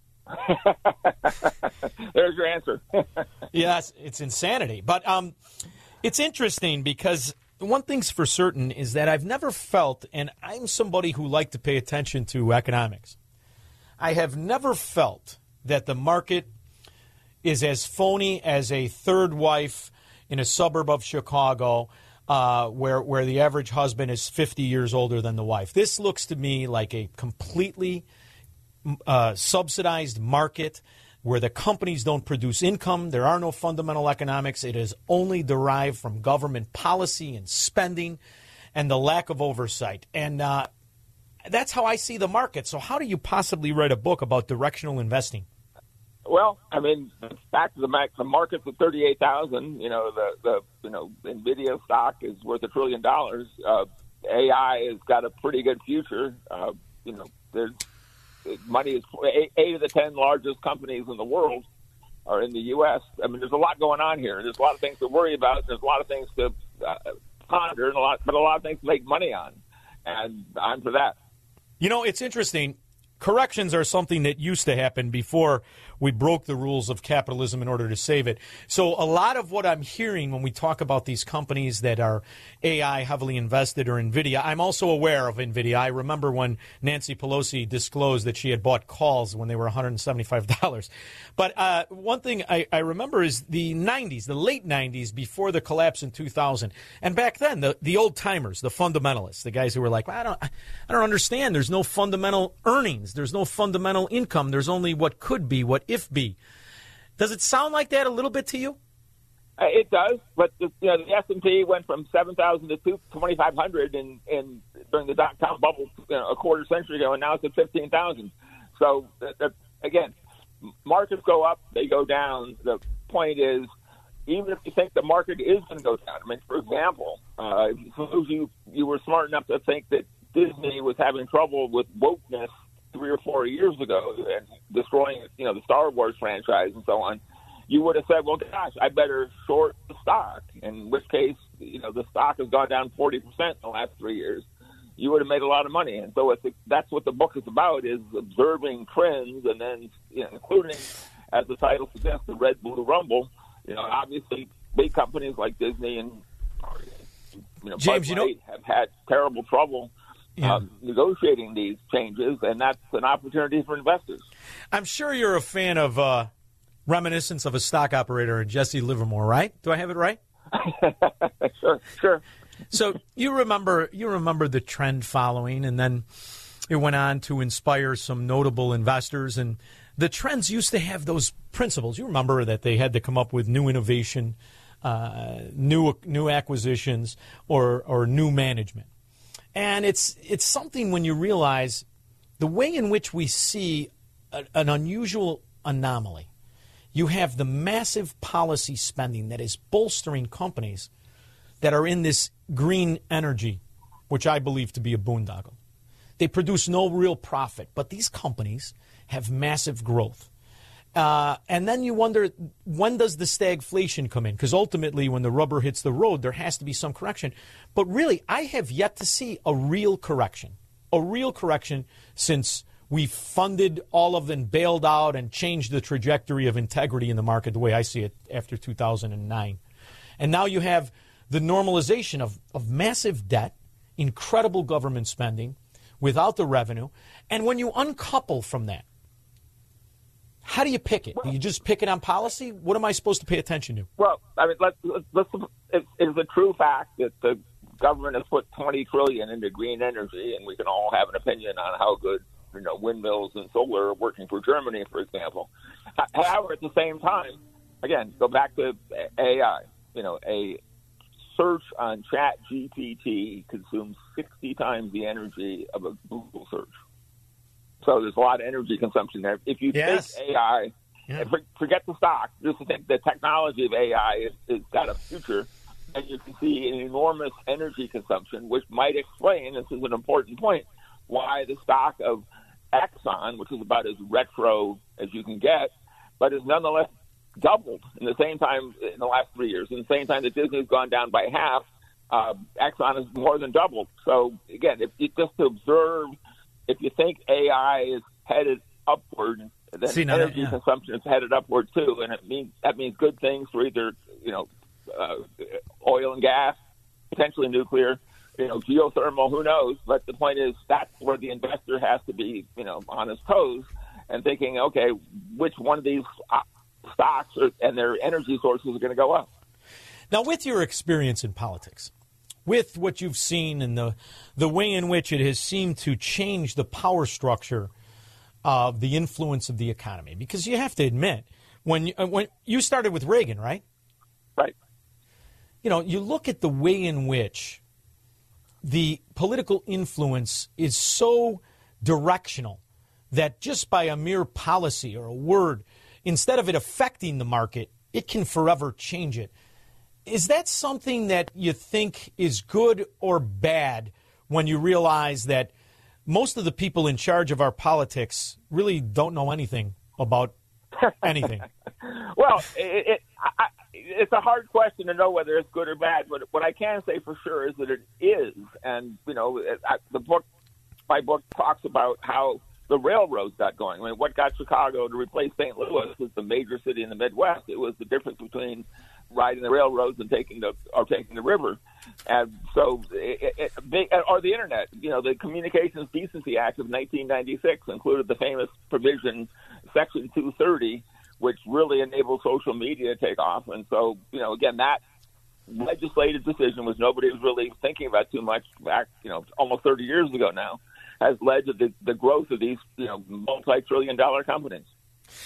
There's your answer. Yes, it's insanity. But um, it's interesting because one thing's for certain is that I've never felt, and I'm somebody who liked to pay attention to economics, I have never felt that the market is as phony as a third wife in a suburb of Chicago uh, where, where the average husband is fifty years older than the wife. This looks to me like a completely uh, subsidized market where the companies don't produce income. There are no fundamental economics. It is only derived from government policy and spending and the lack of oversight. And uh, that's how I see the market. So how do you possibly write a book about directional investing? Well, I mean, back to the max, the market's at thirty-eight thousand. You know, the, the you know NVIDIA stock is worth a trillion dollars. Uh, A I has got a pretty good future. Uh, you know, there's money is eight, eight of the ten largest companies in the world are in the U S. I mean, there's a lot going on here. There's a lot of things to worry about. There's a lot of things to uh, ponder, and a lot, but a lot of things to make money on. And I'm for that. You know, it's interesting. Corrections are something that used to happen before we broke the rules of capitalism in order to save it. So a lot of what I'm hearing when we talk about these companies that are A I heavily invested or NVIDIA, I'm also aware of NVIDIA. I remember when Nancy Pelosi disclosed that she had bought calls when they were one hundred seventy-five dollars. But uh, one thing I, I remember is the nineties, the late nineties, before the collapse in two thousand. And back then, the, the old-timers, the fundamentalists, the guys who were like, well, I don't, I don't understand. There's no fundamental earnings. There's no fundamental income. There's only what could be, what if be. Does it sound like that a little bit to you? It does, but the, you know, the S and P went from seven thousand to twenty-five hundred in, in during the dot-com bubble, you know, a quarter century ago, and now it's at fifteen thousand. So, uh, uh, again, markets go up, they go down. The point is, even if you think the market is going to go down, I mean, for example, uh, suppose you, you were smart enough to think that Disney was having trouble with wokeness three or four years ago and destroying, you know, the Star Wars franchise and so on, you would have said, well, gosh, I better short the stock, in which case, you know, the stock has gone down forty percent in the last three years. You would have made a lot of money. And so it's, that's what the book is about, is observing trends and then, you know, including, as the title suggests, the red, blue rumble. You know, obviously, big companies like Disney and, you know, James, you know, have had terrible trouble yeah. um, negotiating these changes, and that's an opportunity for investors. I'm sure you're a fan of uh, reminiscence of a stock operator, Jesse Livermore, right? Do I have it right? Sure, sure. So you remember you remember the trend following, and then it went on to inspire some notable investors. And the trends used to have those principles. You remember that they had to come up with new innovation, uh, new new acquisitions, or or new management. And it's it's something when you realize the way in which we see a, an unusual anomaly. You have the massive policy spending that is bolstering companies that are in this green energy, which I believe to be a boondoggle. They produce no real profit, but these companies have massive growth. Uh, and then you wonder, when does the stagflation come in? Because ultimately, when the rubber hits the road, there has to be some correction. But really, I have yet to see a real correction, a real correction since we funded all of them, bailed out, and changed the trajectory of integrity in the market the way I see it after two thousand nine. And now you have the normalization of, of massive debt, incredible government spending without the revenue. And when you uncouple from that, how do you pick it? Do you just pick it on policy? What am I supposed to pay attention to? Well, I mean, let's, let's, it, it is a true fact that the government has put twenty trillion dollars into green energy, and we can all have an opinion on how good, you know, windmills and solar are working for Germany, for example. However, at the same time, again, go back to A I. You know, a search on Chat G P T consumes sixty times the energy of a Google search. So there's a lot of energy consumption there. If you yes. take A I, yeah. and forget the stock, just think the technology of A I is, is got a future, and you can see an enormous energy consumption, which might explain, this is an important point, why the stock of Exxon, which is about as retro as you can get, but is nonetheless doubled in the same time in the last three years. In the same time that Disney's gone down by half, uh, Exxon has more than doubled. So again, if you just to observe, if you think A I is headed upward, then See, energy that, yeah. consumption is headed upward too, and it means that means good things for either you know uh, oil and gas, potentially nuclear, you know, geothermal. Who knows? But the point is that's where the investor has to be, you know, on his toes and thinking, okay, which one of these stocks are, and their energy sources are going to go up. Now, with your experience in politics, with what you've seen and the the way in which it has seemed to change the power structure of the influence of the economy, because you have to admit, when you, when you started with Reagan, right? Right. You know, you look at the way in which the political influence is so directional that just by a mere policy or a word, instead of it affecting the market, it can forever change it. Is that something that you think is good or bad when you realize that most of the people in charge of our politics really don't know anything about anything? Well, it, it, I, it's a hard question to know whether it's good or bad, but what I can say for sure is that it is. And, you know, I, the book, my book talks about how the railroads got going. I mean, what got Chicago to replace Saint Louis was the major city in the Midwest. It was the difference between riding the railroads and taking the or taking the river, and so it, it, they, or the internet. You know, the Communications Decency Act of nineteen ninety-six included the famous provision, Section two thirty, which really enabled social media to take off. And so, you know, again, that legislative decision, which nobody was really thinking about too much back, you know, almost thirty years ago now, has led to the, the growth of these, you know, multi-trillion dollar companies.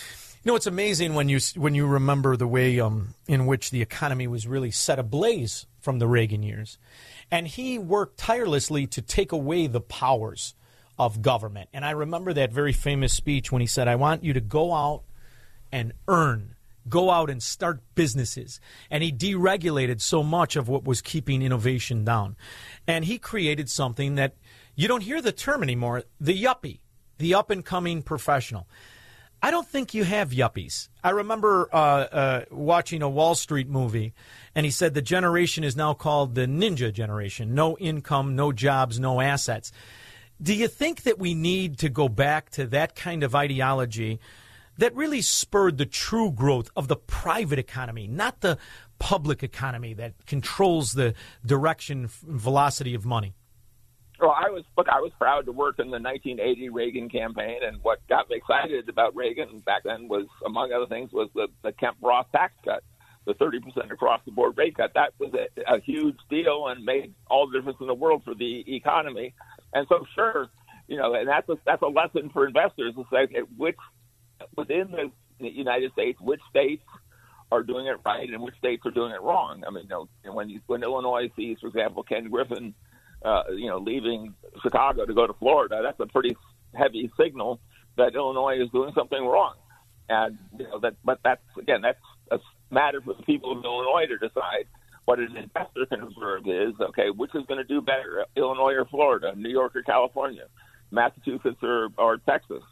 You know, it's amazing when you when you remember the way um, in which the economy was really set ablaze from the Reagan years. And he worked tirelessly to take away the powers of government. And I remember that very famous speech when he said, I want you to go out and earn, go out and start businesses. And he deregulated so much of what was keeping innovation down. And he created something that you don't hear the term anymore, the yuppie, the up-and-coming professional. I don't think you have yuppies. I remember uh, uh, watching a Wall Street movie, and he said the generation is now called the ninja generation. No income, no jobs, no assets. Do you think that we need to go back to that kind of ideology that really spurred the true growth of the private economy, not the public economy that controls the direction and velocity of money? Well, I was look. I was proud to work in the nineteen eighty Reagan campaign, and what got me excited about Reagan back then was, among other things, was the, the Kemp-Roth tax cut, the thirty percent across-the-board rate cut. That was a, a huge deal and made all the difference in the world for the economy. And so, sure, you know, and that's a, that's a lesson for investors to say, okay, which within the United States, which states are doing it right and which states are doing it wrong. I mean, you know, when you, when Illinois sees, for example, Ken Griffin, Uh, you know, leaving Chicago to go to Florida, that's a pretty heavy signal that Illinois is doing something wrong. And, you know, that, but that's, again, that's a matter for the people of Illinois to decide. What an investor can observe is, okay, which is going to do better, Illinois or Florida, New York or California, Massachusetts or, or Texas.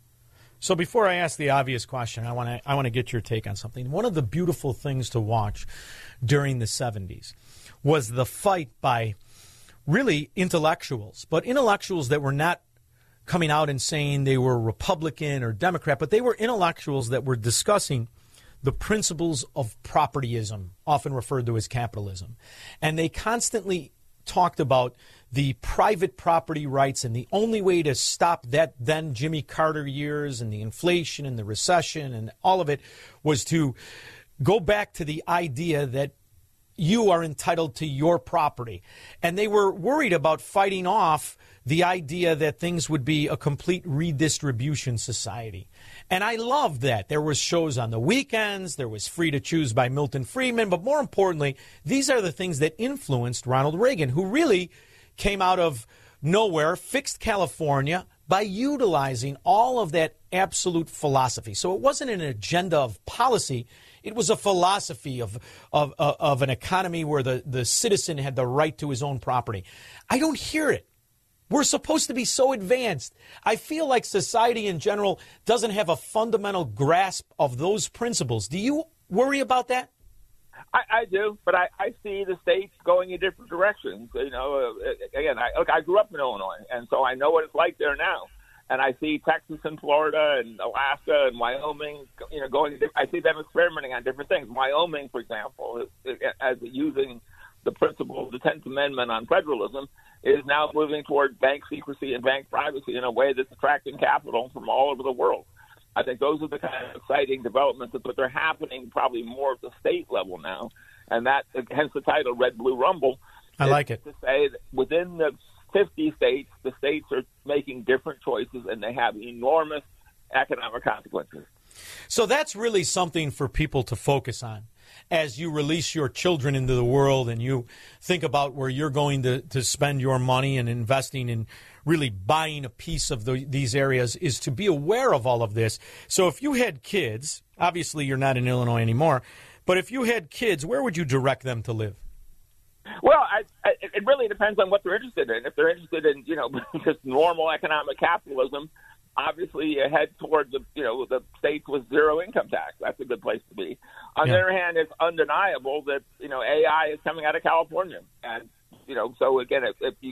So before I ask the obvious question, I want to I want to get your take on something. One of the beautiful things to watch during the seventies was the fight by really intellectuals, but intellectuals that were not coming out and saying they were Republican or Democrat, but they were intellectuals that were discussing the principles of propertyism, often referred to as capitalism. And they constantly talked about the private property rights, and the only way to stop that then Jimmy Carter years and the inflation and the recession and all of it was to go back to the idea that you are entitled to your property. And they were worried about fighting off the idea that things would be a complete redistribution society. And I loved that. There was shows on the weekends. There was Free to Choose by Milton Friedman. But more importantly, these are the things that influenced Ronald Reagan, who really came out of nowhere, fixed California by utilizing all of that absolute philosophy. So it wasn't an agenda of policy. It was a philosophy of of of an economy where the, the citizen had the right to his own property. I don't hear it. We're supposed to be so advanced. I feel like society in general doesn't have a fundamental grasp of those principles. Do you worry about that? I, I do, but I, I see the states going in different directions. You know, uh, again, I, look, I grew up in Illinois, and so I know what it's like there now. And I see Texas and Florida and Alaska and Wyoming, you know, going. I see them experimenting on different things. Wyoming, for example, is, as using the principle of the tenth Amendment on federalism, is now moving toward bank secrecy and bank privacy in a way that's attracting capital from all over the world. I think those are the kind of exciting developments, but they're happening probably more at the state level now. And that, hence the title, Red Blue Rumble. I like it. To say that within the fifty states, the states are making different choices, and they have enormous economic consequences. So that's really something for people to focus on as you release your children into the world and you think about where you're going to, to spend your money and investing in really buying a piece of the, these areas, is to be aware of all of this. So if you had kids, obviously you're not in Illinois anymore, but if you had kids, where would you direct them to live? Well, I, I, it really depends on what they're interested in. If they're interested in, you know, just normal economic capitalism, obviously you head toward the, you know, the states with zero income tax. That's a good place to be. On yeah. the other hand, it's undeniable that, you know, A I is coming out of California. And, you know, so again, if, if, you,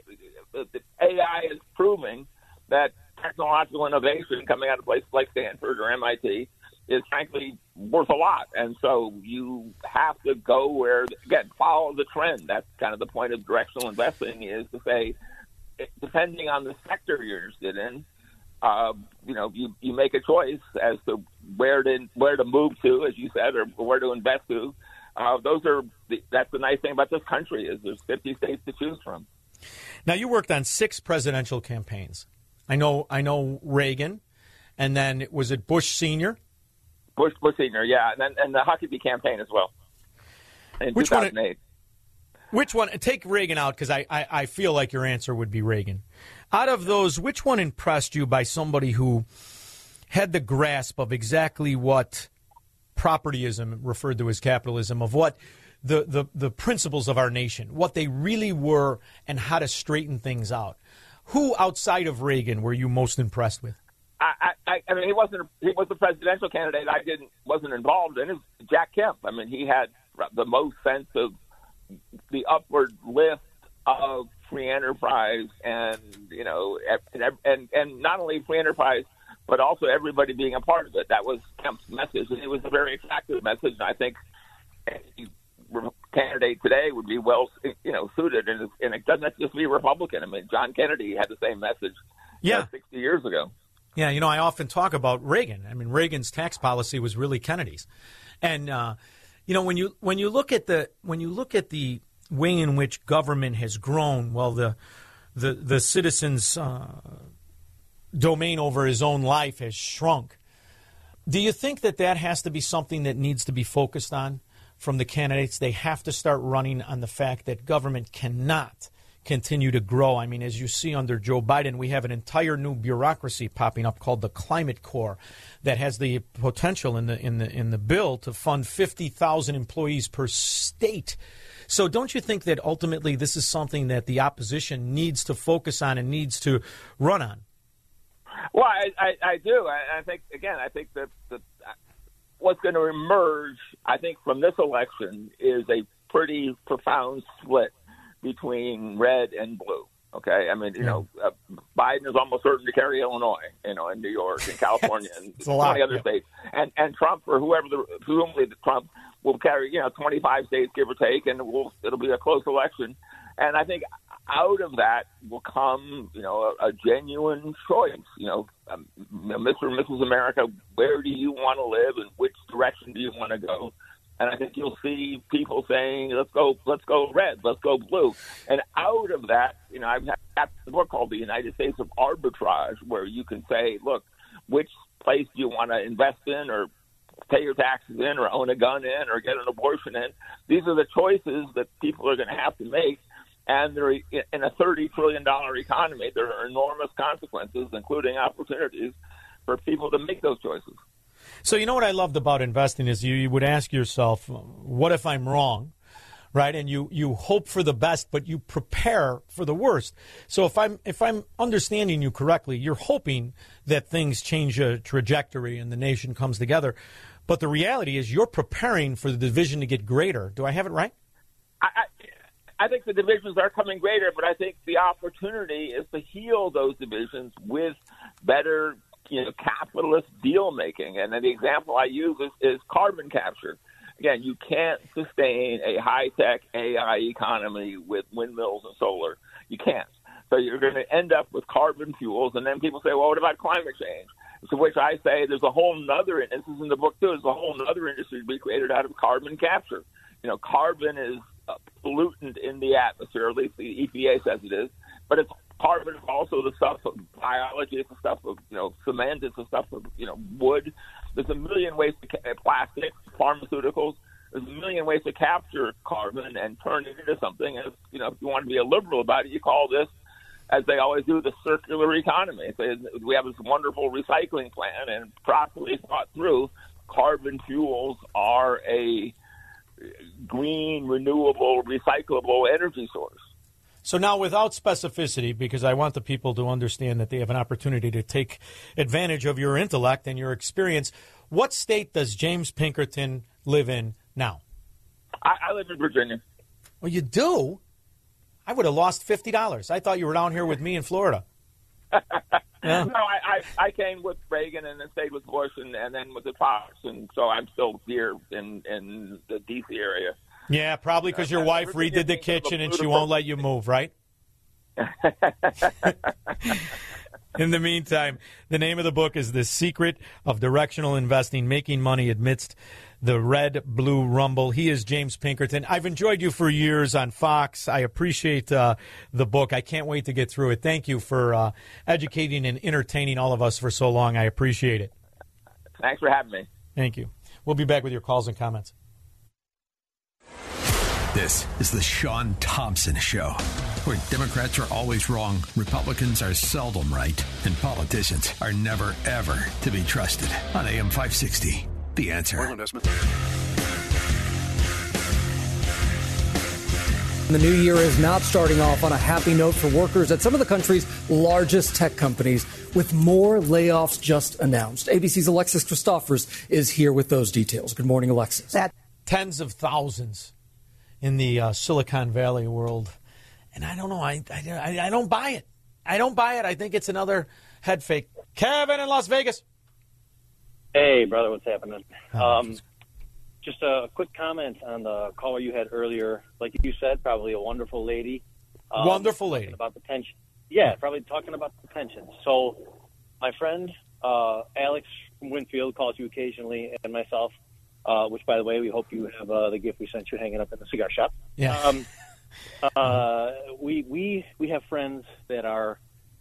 if A I is proving that technological innovation coming out of places like Stanford or M I T is frankly worth a lot. And so you have to go where, again, follow the trend. That's kind of the point of directional investing, is to say, depending on the sector you're interested in, uh, you know, you, you make a choice as to where to where to move to, as you said, or where to invest to. Uh, those are the, that's the nice thing about this country, is there's fifty states to choose from. Now, you worked on six presidential campaigns. I know I know Reagan, and then was it Bush Senior? Bush, Bush Senior, yeah, and then and the Huckabee campaign as well. In Which two thousand eight. one? Which one? Take Reagan out because I, I, I feel like your answer would be Reagan. Out of those, which one impressed you by somebody who had the grasp of exactly what propertyism, referred to as capitalism, of what the, the, the principles of our nation, what they really were, and how to straighten things out? Who outside of Reagan were you most impressed with? I, I, I mean, he wasn't. He was the presidential candidate. I didn't. wasn't involved in. It was Jack Kemp. I mean, he had the most sense of the upward lift of free enterprise, and you know, and and, and not only free enterprise, but also everybody being a part of it. That was Kemp's message, and it was a very attractive message. And I think any candidate today would be well, you know, suited, and, and it doesn't have to just be Republican. I mean, John Kennedy had the same message, yeah, uh, sixty years ago. Yeah, you know, I often talk about Reagan. I mean, Reagan's tax policy was really Kennedy's, and uh, you know, when you when you look at the when you look at the way in which government has grown, well, the the the citizens' uh, domain over his own life has shrunk. Do you think that that has to be something that needs to be focused on from the candidates? They have to start running on the fact that government cannot continue to grow. I mean, as you see under Joe Biden, we have an entire new bureaucracy popping up called the Climate Corps that has the potential in the in the in the bill to fund fifty thousand employees per state. So don't you think that ultimately this is something that the opposition needs to focus on and needs to run on? Well, I, I, I do. I, I think, again, I think that, that what's going to emerge, I think, from this election is a pretty profound split between red and blue. Okay, I mean, you yeah. know, uh, Biden is almost certain to carry Illinois, you know, and New York and California and twenty lot, other yeah. states, and and Trump or whoever, the, presumably the Trump will carry, you know, twenty-five states, give or take, and we'll, it'll be a close election. And I think out of that will come, you know, a, a genuine choice. You know, um, Mister and Missus America, where do you want to live, and which direction do you want to go? And I think you'll see people saying, let's go, let's go red, let's go blue. And out of that, you know, I've got a book called The United States of Arbitrage, where you can say, look, which place do you want to invest in or pay your taxes in or own a gun in or get an abortion in? These are the choices that people are going to have to make. And they're in a thirty trillion dollars economy, there are enormous consequences, including opportunities, for people to make those choices. So you know what I loved about investing is you, you would ask yourself, what if I'm wrong, right? And you, you hope for the best, but you prepare for the worst. So if I'm if I'm understanding you correctly, you're hoping that things change a trajectory and the nation comes together. But the reality is you're preparing for the division to get greater. Do I have it right? I, I, I think the divisions are coming greater, but I think the opportunity is to heal those divisions with better, you know, capitalist deal making. And the example I use is, is carbon capture. Again, you can't sustain a high-tech A I economy with windmills and solar. You can't. So you're going to end up with carbon fuels. And then people say, well, what about climate change? To which I say there's a whole nother, and this is in the book too, there's a whole other industry to be created out of carbon capture. You know, carbon is a pollutant in the atmosphere, at least the E P A says it is, but it's carbon is also the stuff of biology, it's the stuff of, you know, cement, it's the stuff of, you know, wood. There's a million ways to ca- plastics, pharmaceuticals. There's a million ways to capture carbon and turn it into something. And, you know, if you want to be a liberal about it, you call this, as they always do, the circular economy. So we have this wonderful recycling plan, and properly thought through, carbon fuels are a green, renewable, recyclable energy source. So now, without specificity, because I want the people to understand that they have an opportunity to take advantage of your intellect and your experience, what state does James Pinkerton live in now? I, I live in Virginia. Well, you do? I would have lost fifty dollars. I thought you were down here with me in Florida. Yeah. No, I, I, I came with Reagan and then stayed with Bush and, and then with the Fox, and so I'm still here in, in the D C area. Yeah, probably because your wife redid the kitchen and she won't let you move, right? In the meantime, the name of the book is The Secret of Directional Investing, Making Money Amidst the Red-Blue Rumble. He is James Pinkerton. I've enjoyed you for years on Fox. I appreciate uh, the book. I can't wait to get through it. Thank you for uh, educating and entertaining all of us for so long. I appreciate it. Thanks for having me. Thank you. We'll be back with your calls and comments. This is the Sean Thompson Show, where Democrats are always wrong, Republicans are seldom right, and politicians are never, ever to be trusted. On A M five sixty, The Answer. The new year is not starting off on a happy note for workers at some of the country's largest tech companies, with more layoffs just announced. A B C's Alexis Christophers is here with those details. Good morning, Alexis. That tens of thousands in the uh, Silicon Valley world. And I don't know. I, I, I don't buy it. I don't buy it. I think it's another head fake. Kevin in Las Vegas. Hey, brother. What's happening? Um, just a quick comment on the caller you had earlier. Like you said, probably a wonderful lady. Um, wonderful lady. About the pension. Yeah, probably talking about the pension. So my friend uh, Alex from Winfield calls you occasionally, and myself, Uh, which, by the way, we hope you have uh, the gift we sent you hanging up in the cigar shop. Yeah. Um, uh, we we we have friends that are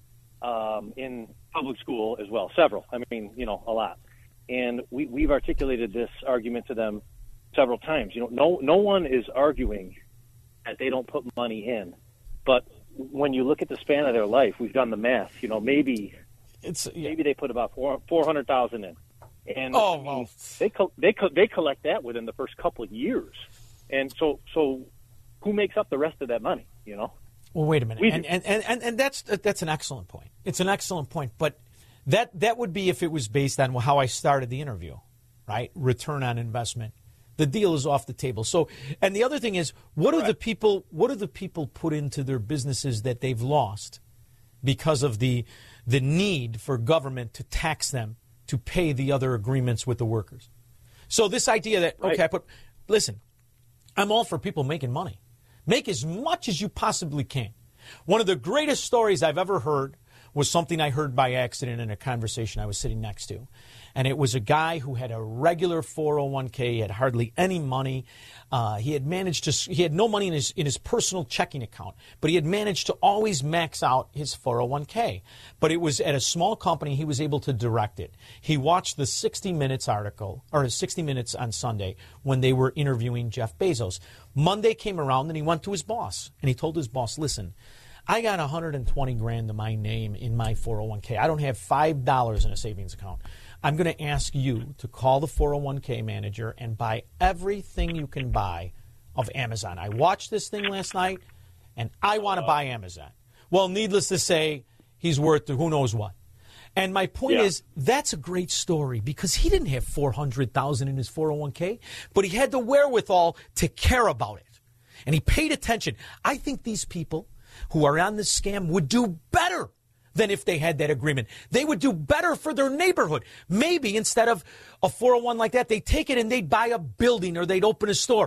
um, in public school as well, several. I mean, you know, a lot. And we we've articulated this argument to them several times. You know, no no one is arguing that they don't put money in, but when you look at the span of their life, we've done the math. You know, maybe it's yeah. maybe they put about four four hundred thousand in. And oh, I mean, well. they co- they co- they collect that within the first couple of years, and so so who makes up the rest of that money? You know. Well, wait a minute, and, and and and and that's that's an excellent point. It's an excellent point, but that that would be if it was based on how I started the interview, right? Return on investment. The deal is off the table. So, and the other thing is, what do the people what do the people put into their businesses that they've lost because of the the need for government to tax them to pay the other agreements with the workers? So this idea that, okay, right. But listen, I'm all for people making money. Make as much as you possibly can. One of the greatest stories I've ever heard was something I heard by accident in a conversation I was sitting next to. And it was a guy who had a regular four oh one k, had hardly any money. Uh, he had managed to, he had no money in his in his personal checking account, but he had managed to always max out his four oh one k. But it was at a small company, he was able to direct it. He watched the sixty minutes article, or sixty minutes on Sunday, when they were interviewing Jeff Bezos. Monday came around and he went to his boss, and he told his boss, listen, I got one hundred twenty grand to my name in my four oh one k. I don't have five dollars in a savings account. I'm going to ask you to call the four oh one k manager and buy everything you can buy of Amazon. I watched this thing last night, and I want to buy Amazon. Well, needless to say, he's worth who knows what. And my point yeah. is, that's a great story because he didn't have four hundred thousand dollars in his four oh one k, but he had the wherewithal to care about it. And he paid attention. I think these people who are on this scam would do better than if they had that agreement. They would do better for their neighborhood. Maybe instead of a four oh one like that, they'd take it and they'd buy a building or they'd open a store.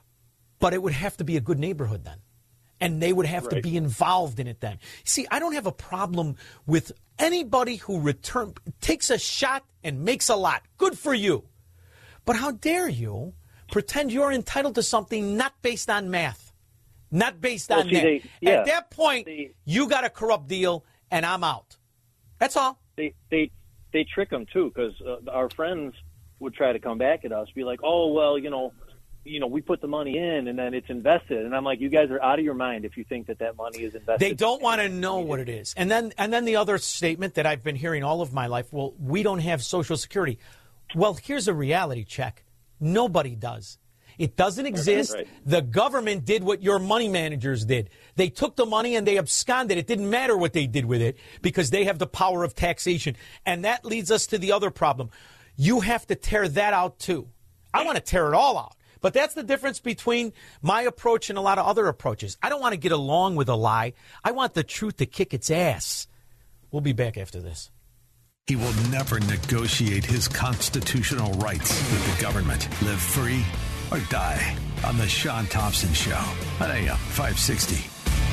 But it would have to be a good neighborhood then. And they would have right. to be involved in it then. See, I don't have a problem with anybody who return, takes a shot and makes a lot. Good for you. But how dare you pretend you're entitled to something not based on math, not based well, on see, that. They, yeah, At that point, they, you got a corrupt deal, and I'm out. That's all. They they they trick them too, because uh, our friends would try to come back at us, be like, "Oh well, you know, you know, we put the money in and then it's invested." And I'm like, "You guys are out of your mind if you think that that money is invested." They don't want to know what it is. And then and then the other statement that I've been hearing all of my life: "Well, we don't have Social Security." Well, here's a reality check: nobody does. It doesn't exist. Right. The government did what your money managers did. They took the money and they absconded. It didn't matter what they did with it because they have the power of taxation. And that leads us to the other problem. You have to tear that out too. I want to tear it all out. But that's the difference between my approach and a lot of other approaches. I don't want to get along with a lie. I want the truth to kick its ass. We'll be back after this. He will never negotiate his constitutional rights with the government. Live free or die on the Sean Thompson Show on A M five sixty.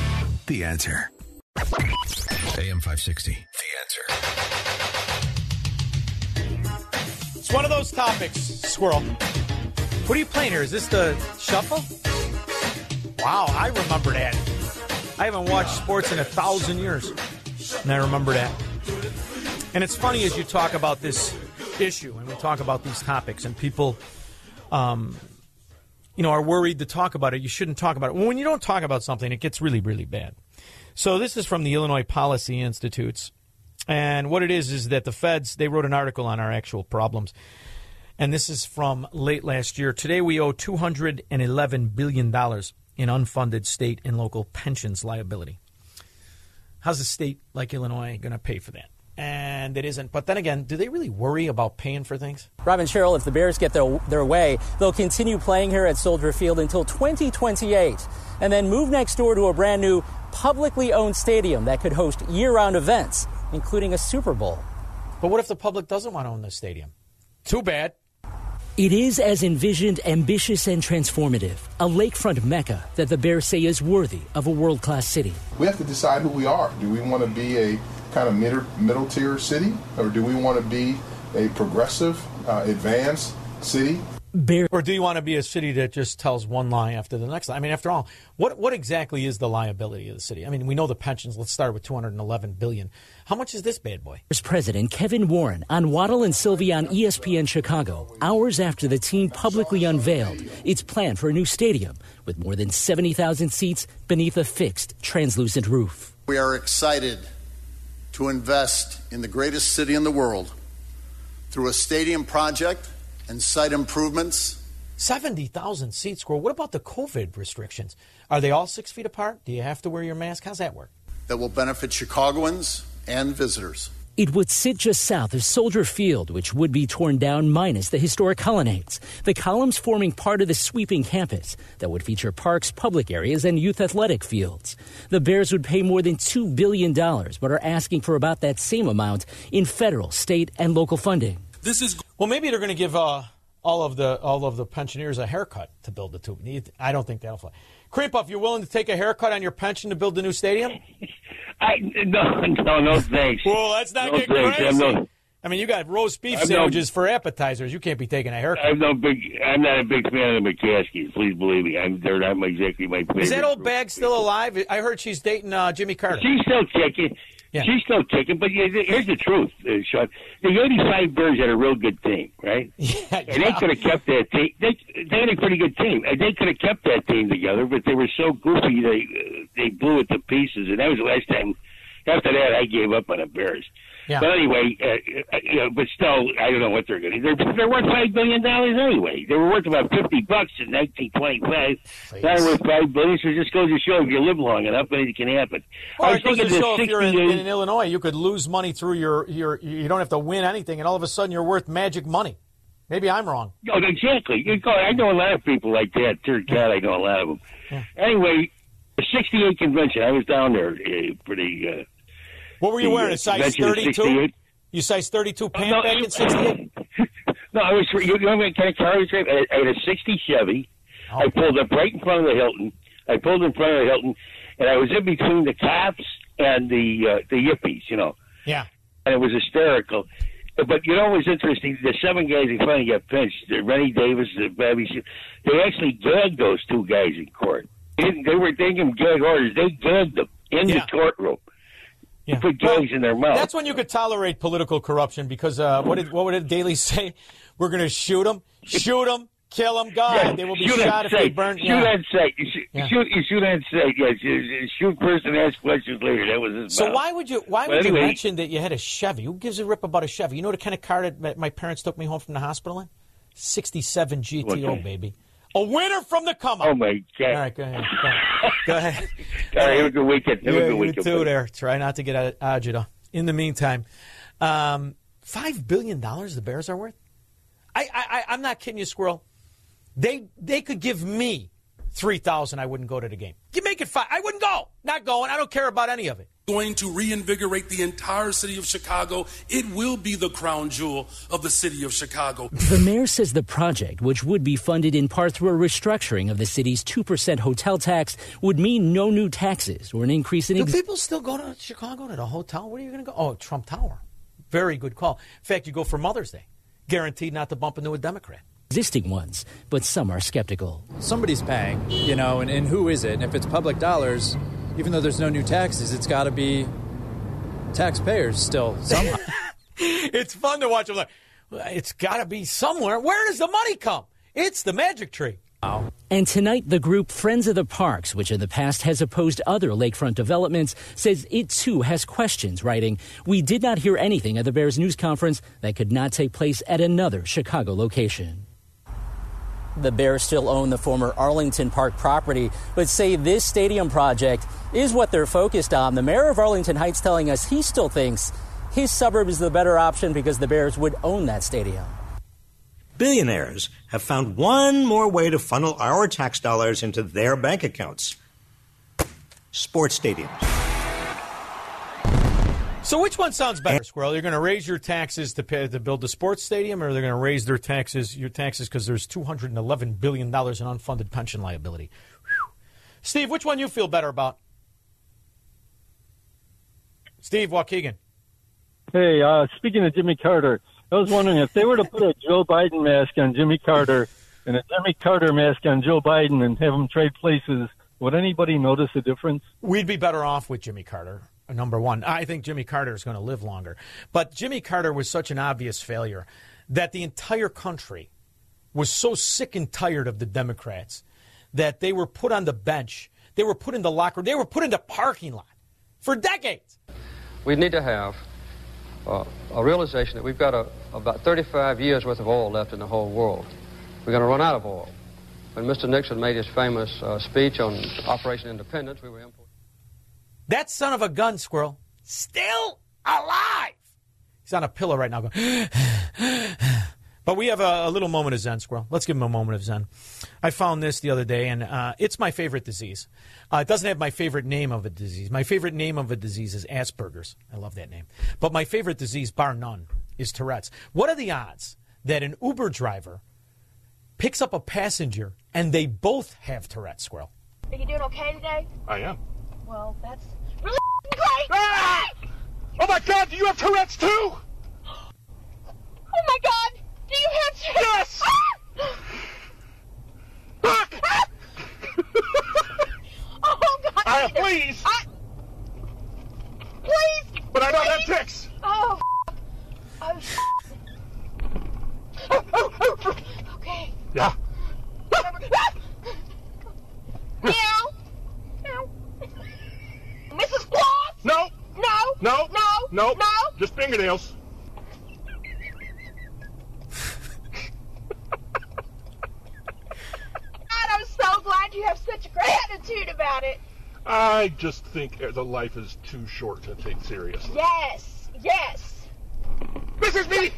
The Answer. A M five sixty. The Answer. It's one of those topics, Squirrel. What are you playing here? Is this the shuffle? Wow, I remember that. I haven't watched sports in a thousand years, and I remember that. And it's funny as you talk about this issue and we talk about these topics and people, um, you know, are worried to talk about it, you shouldn't talk about it. Well, when you don't talk about something, it gets really, really bad. So this is from the Illinois Policy Institutes. And what it is is that the feds, they wrote an article on our actual problems. And this is from late last year. Today we owe two hundred eleven billion dollars in unfunded state and local pensions liability. How's a state like Illinois going to pay for that? And it isn't. But then again, do they really worry about paying for things? Rob and Cheryl, if the Bears get their, their way, they'll continue playing here at Soldier Field until twenty twenty-eight and then move next door to a brand new publicly owned stadium that could host year-round events, including a Super Bowl. But what if the public doesn't want to own this stadium? Too bad. It is, as envisioned, ambitious and transformative, a lakefront mecca that the Bears say is worthy of a world-class city. We have to decide who we are. Do we want to be a kind of middle, middle-tier city, or do we want to be a progressive, uh, advanced city? Bear. Or do you want to be a city that just tells one lie after the next lie? I mean, after all, what what exactly is the liability of the city? I mean, we know the pensions. Let's start with two hundred eleven billion dollars. How much is this bad boy? President Kevin Warren on Waddle and Sylvie on E S P N Chicago, hours after the team publicly unveiled its plan for a new stadium with more than seventy thousand seats beneath a fixed, translucent roof. We are excited to invest in the greatest city in the world through a stadium project and site improvements. seventy thousand seats, Squirrel. What about the COVID restrictions? Are they all six feet apart? Do you have to wear your mask? How's that work? That will benefit Chicagoans and visitors. It would sit just south of Soldier Field, which would be torn down minus the historic colonnades. The columns forming part of the sweeping campus that would feature parks, public areas, and youth athletic fields. The Bears would pay more than two billion dollars, but are asking for about that same amount in federal, state, and local funding. This is well. Maybe they're going to give uh, all of the all of the pensioners a haircut to build the tube. I don't think that'll fly. Creepuff, you're willing to take a haircut on your pension to build the new stadium? I no no no thanks. Well, let's not no get thanks. crazy. No, I mean, you got roast beef I'm sandwiches no, for appetizers. You can't be taking a haircut. I'm no big. I'm not a big fan of the McCaskies. Please believe me. I'm. They're not exactly my favorite. Is that old bag still alive? I heard she's dating uh, Jimmy Carter. She's still kicking. Yeah. She's still kicking, but here's the truth, uh, Sean. The eighty-five Bears had a real good team, right? Yeah, and yeah. they could have kept that team. They, they had a pretty good team. And they could have kept that team together, but they were so goofy they uh, they blew it to pieces. And that was the last time. After that, I gave up on the Bears. Yeah. But anyway, uh, you know, but still, I don't know what they're going to do. They're, they're worth five billion dollars anyway. They were worth about fifty bucks in nineteen twenty-five. Now they're worth five billion. So it just goes to show if you live long enough, anything can happen. Well, I was it goes thinking to show the if you're in, in Illinois, you could lose money through your, your. You don't have to win anything, and all of a sudden you're worth magic money. Maybe I'm wrong. No, exactly. You go, I know a lot of people like that. Dear God, I know a lot of them. Yeah. Anyway, the sixty-eight convention, I was down there uh, pretty. Uh, what were you the, wearing? A size thirty-two? You size thirty-two pant no, back in sixty-eight? No, I was. You know what kind of car I was driving? I had a sixty Chevy. Oh. I pulled up right in front of the Hilton. I pulled in front of the Hilton, and I was in between the cops and the uh, the yippies, you know. Yeah. And it was hysterical. But you know what was interesting? The seven guys that finally got pinched, the Rennie Davis, the Bobby, they actually gagged those two guys in court. They, didn't, they were thinking gag orders. They gagged them in yeah. the courtroom. Yeah. They put gags in their mouth. That's when you could tolerate political corruption because uh, what did what would Daley say? We're going to shoot them, shoot them, kill them. God, yeah, they will be shoot shot if sight. they burn. Shoot yeah. on sight. You shoot, yeah. shoot, you shoot on sight. Yes, you shoot first and ask questions later. That was his So mouth. why would you why but would anyway, you mention that you had a Chevy? Who gives a rip about a Chevy? You know the kind of car that my parents took me home from the hospital in? sixty-seven G T O, okay. baby. A winner from the come up. Oh, my God. All right, go ahead. Go ahead. Go ahead. All right, have a good weekend. Have yeah, a good you weekend. too there. Try not to get agita. In the meantime, um, five billion dollars the Bears are worth? I, I, I'm not kidding you, Squirrel. They they could give me three thousand dollars. I wouldn't go to the game. You make it five. I wouldn't go. Not going. I don't care about any of it. Going to reinvigorate the entire city of Chicago. It will be the crown jewel of the city of Chicago. The mayor says the project, which would be funded in part through a restructuring of the city's two percent hotel tax, would mean no new taxes or an increase in... Do ex- people still go to Chicago to the hotel? Where are you going to go? Oh, Trump Tower. Very good call. In fact, you go for Mother's Day. Guaranteed not to bump into a Democrat. Existing ones, but some are skeptical. Somebody's paying, you know, and, and who is it? And if it's public dollars, even though there's no new taxes, it's got to be taxpayers still somehow. It's fun to watch them like, It's got to be somewhere. Where does the money come? It's the magic tree. Wow. And tonight, the group Friends of the Parks, which in the past has opposed other lakefront developments, says it too has questions, writing, "We did not hear anything at the Bears news conference that could not take place at another Chicago location." The Bears still own the former Arlington Park property, but say this stadium project is what they're focused on. The mayor of Arlington Heights telling us he still thinks his suburb is the better option because the Bears would own that stadium. Billionaires have found one more way to funnel our tax dollars into their bank accounts. Sports stadiums. So which one sounds better, Squirrel? You're going to raise your taxes to pay, to build a sports stadium, or they're going to raise their taxes, your taxes because there's two hundred eleven billion dollars in unfunded pension liability? Whew. Steve, which one you feel better about? Steve Waukegan. Hey, uh, speaking of Jimmy Carter, I was wondering if they were to put a Joe Biden mask on Jimmy Carter and a Jimmy Carter mask on Joe Biden and have them trade places, would anybody notice a difference? We'd be better off with Jimmy Carter, number one. I think Jimmy Carter is going to live longer. But Jimmy Carter was such an obvious failure that the entire country was so sick and tired of the Democrats that they were put on the bench. They were put in the locker room. They were put in the parking lot for decades. We need to have Uh, a realization that we've got a, about thirty-five years worth of oil left in the whole world. We're going to run out of oil. When Mister Nixon made his famous uh, speech on Operation Independence, we were importing. That son of a gun, Squirrel, still alive. He's on a pillow right now going, but we have a, a little moment of Zen, Squirrel. Let's give him a moment of Zen. I found this the other day, and uh, it's my favorite disease. Uh, it doesn't have my favorite name of a disease. My favorite name of a disease is Asperger's. I love that name. But my favorite disease, bar none, is Tourette's. What are the odds that an Uber driver picks up a passenger and they both have Tourette's, Squirrel? Are you doing okay today? I am. Well, that's really great. Ah! Oh, my God, do you have Tourette's, too? Oh, my God. Do you have Tourette's? Yes! Look! Oh, God. I, please! I... Please! But I don't please. have ticks! Oh, oh, oh, oh, oh. Okay. Yeah. Meow. Meow. Missus Claus? No. No. No. No. No. No. Just fingernails. God, I'm so glad you have such a great attitude about it. I just think the life is too short to take seriously. Yes. Yes. Missus Me!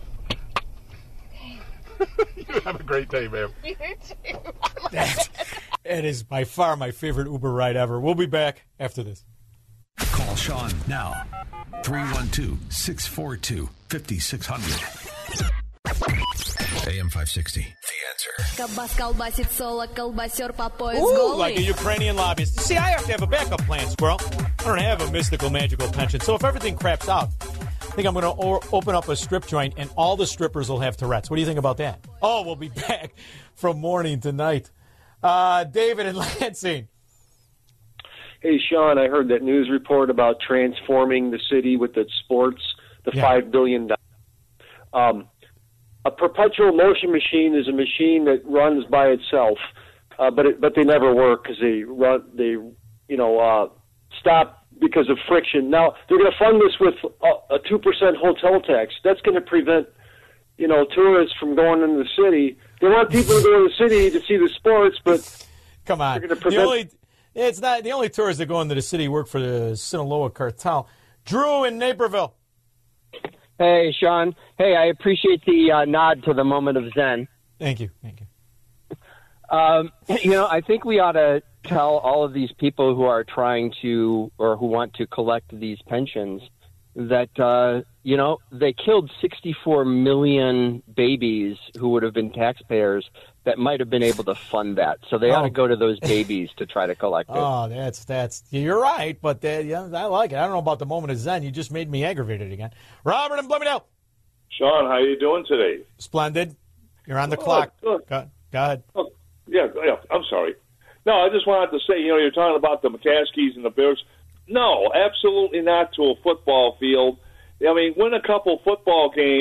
You have a great day, ma'am. You too. That, it is by far my favorite Uber ride ever. We'll be back after this. Call Sean now. three one two, six four two, five six zero zero. A M five sixty. The answer. Кабас колбасит соло, колбасер по пояс Ooh, голый. like a Ukrainian lobbyist. See, I have to have a backup plan, Squirrel. I don't have a mystical, magical pension. So if everything craps out, I think I'm going to o- open up a strip joint, and all the strippers will have Tourette's. What do you think about that? Oh, we'll be back from morning to night. Uh, David in Lansing. Hey, Sean, I heard that news report about transforming the city with its sports, the Yeah. five billion dollars. Um, a perpetual motion machine is a machine that runs by itself, uh, but it, but they never work because they run they you know uh, stop because of friction. Now they're going to fund this with a two percent hotel tax. That's going to prevent you know tourists from going into the city. They want people to go to the city to see the sports, but come on, they're going to the prevent. only it's not the only tourists that go into the city work for the Sinaloa cartel. Drew in Naperville. Hey, Sean. Hey, I appreciate the uh, nod to the moment of Zen. Thank you. Thank you. Um, you know, I think we ought to tell all of these people who are trying to or who want to collect these pensions that, uh, you know, they killed sixty-four million babies who would have been taxpayers that might have been able to fund that. So they Oh. ought to go to those babies to try to collect it. Oh, that's that's you're right, but that, yeah, I like it. I don't know about the moment of Zen. You just made me aggravated again. Robert in Bloomingdale. Sean, how you doing today? Splendid. You're on the Oh, clock. good. Go, go ahead. Oh, yeah, yeah, I'm sorry. No, I just wanted to say, you know, you're talking about the McCaskies and the Bears. No, absolutely not to a football field. I mean, win a couple football games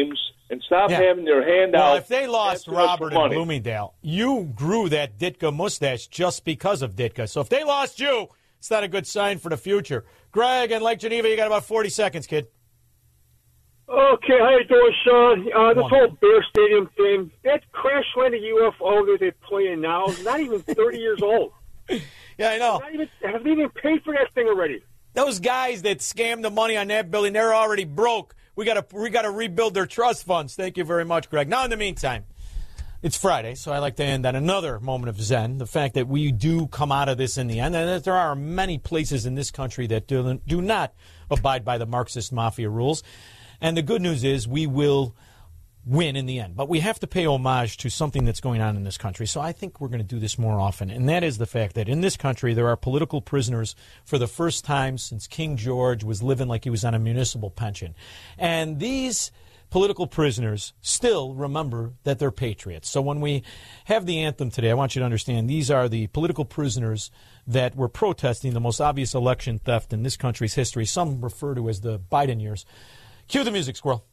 and stop Yeah. having their hand Well, out. if they lost asking us for Robert in money. Bloomingdale, you grew that Ditka mustache just because of Ditka. So if they lost you, it's not a good sign for the future. Greg and Lake Geneva, you got about forty seconds, kid. Okay, how you doing, Sean? Uh, this Wonderful. whole Bear Stadium thing, that crash-landed U F O that they're playing now is not even thirty years old. Yeah, I know. Not even, have they even paid for that thing already? Those guys that scammed the money on that building, they're already broke. We got to we got to rebuild their trust funds. Thank you very much, Greg. Now, in the meantime, it's Friday, so I like to end on another moment of zen. The fact that we do come out of this in the end, and that there are many places in this country that do, do not abide by the Marxist mafia rules. And the good news is we will win in the end. But we have to pay homage to something that's going on in this country. So I think we're going to do this more often. And that is the fact that in this country there are political prisoners for the first time since King George was living like he was on a municipal pension. And these political prisoners still remember that they're patriots. So when we have the anthem today, I want you to understand these are the political prisoners that were protesting the most obvious election theft in this country's history. Some refer to as the Biden years. Cue the music, Squirrel.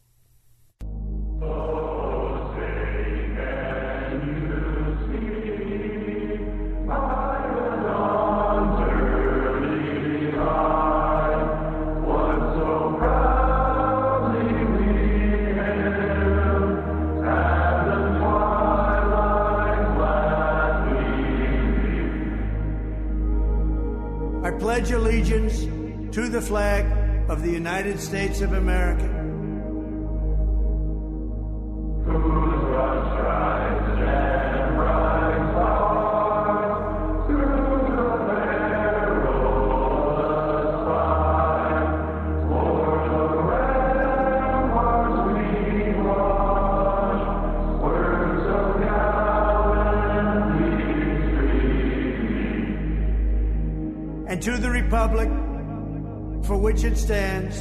I pledge allegiance to the flag of the United States of America. And to the republic for which it stands,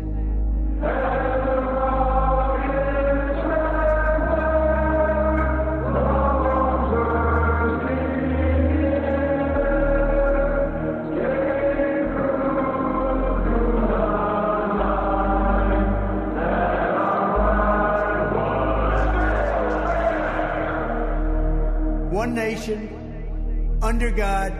one nation, under God,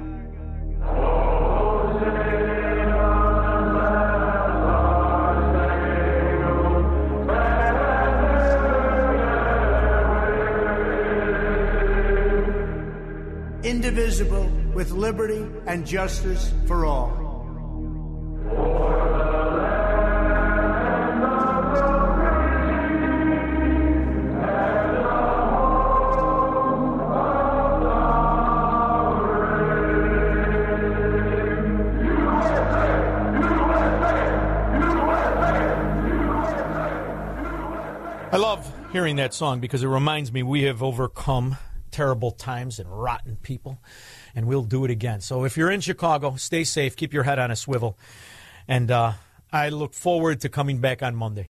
indivisible, with liberty and justice for all. I love hearing that song because it reminds me we have overcome terrible times and rotten people, and we'll do it again. So if you're in Chicago, stay safe, keep your head on a swivel, and uh, I look forward to coming back on Monday.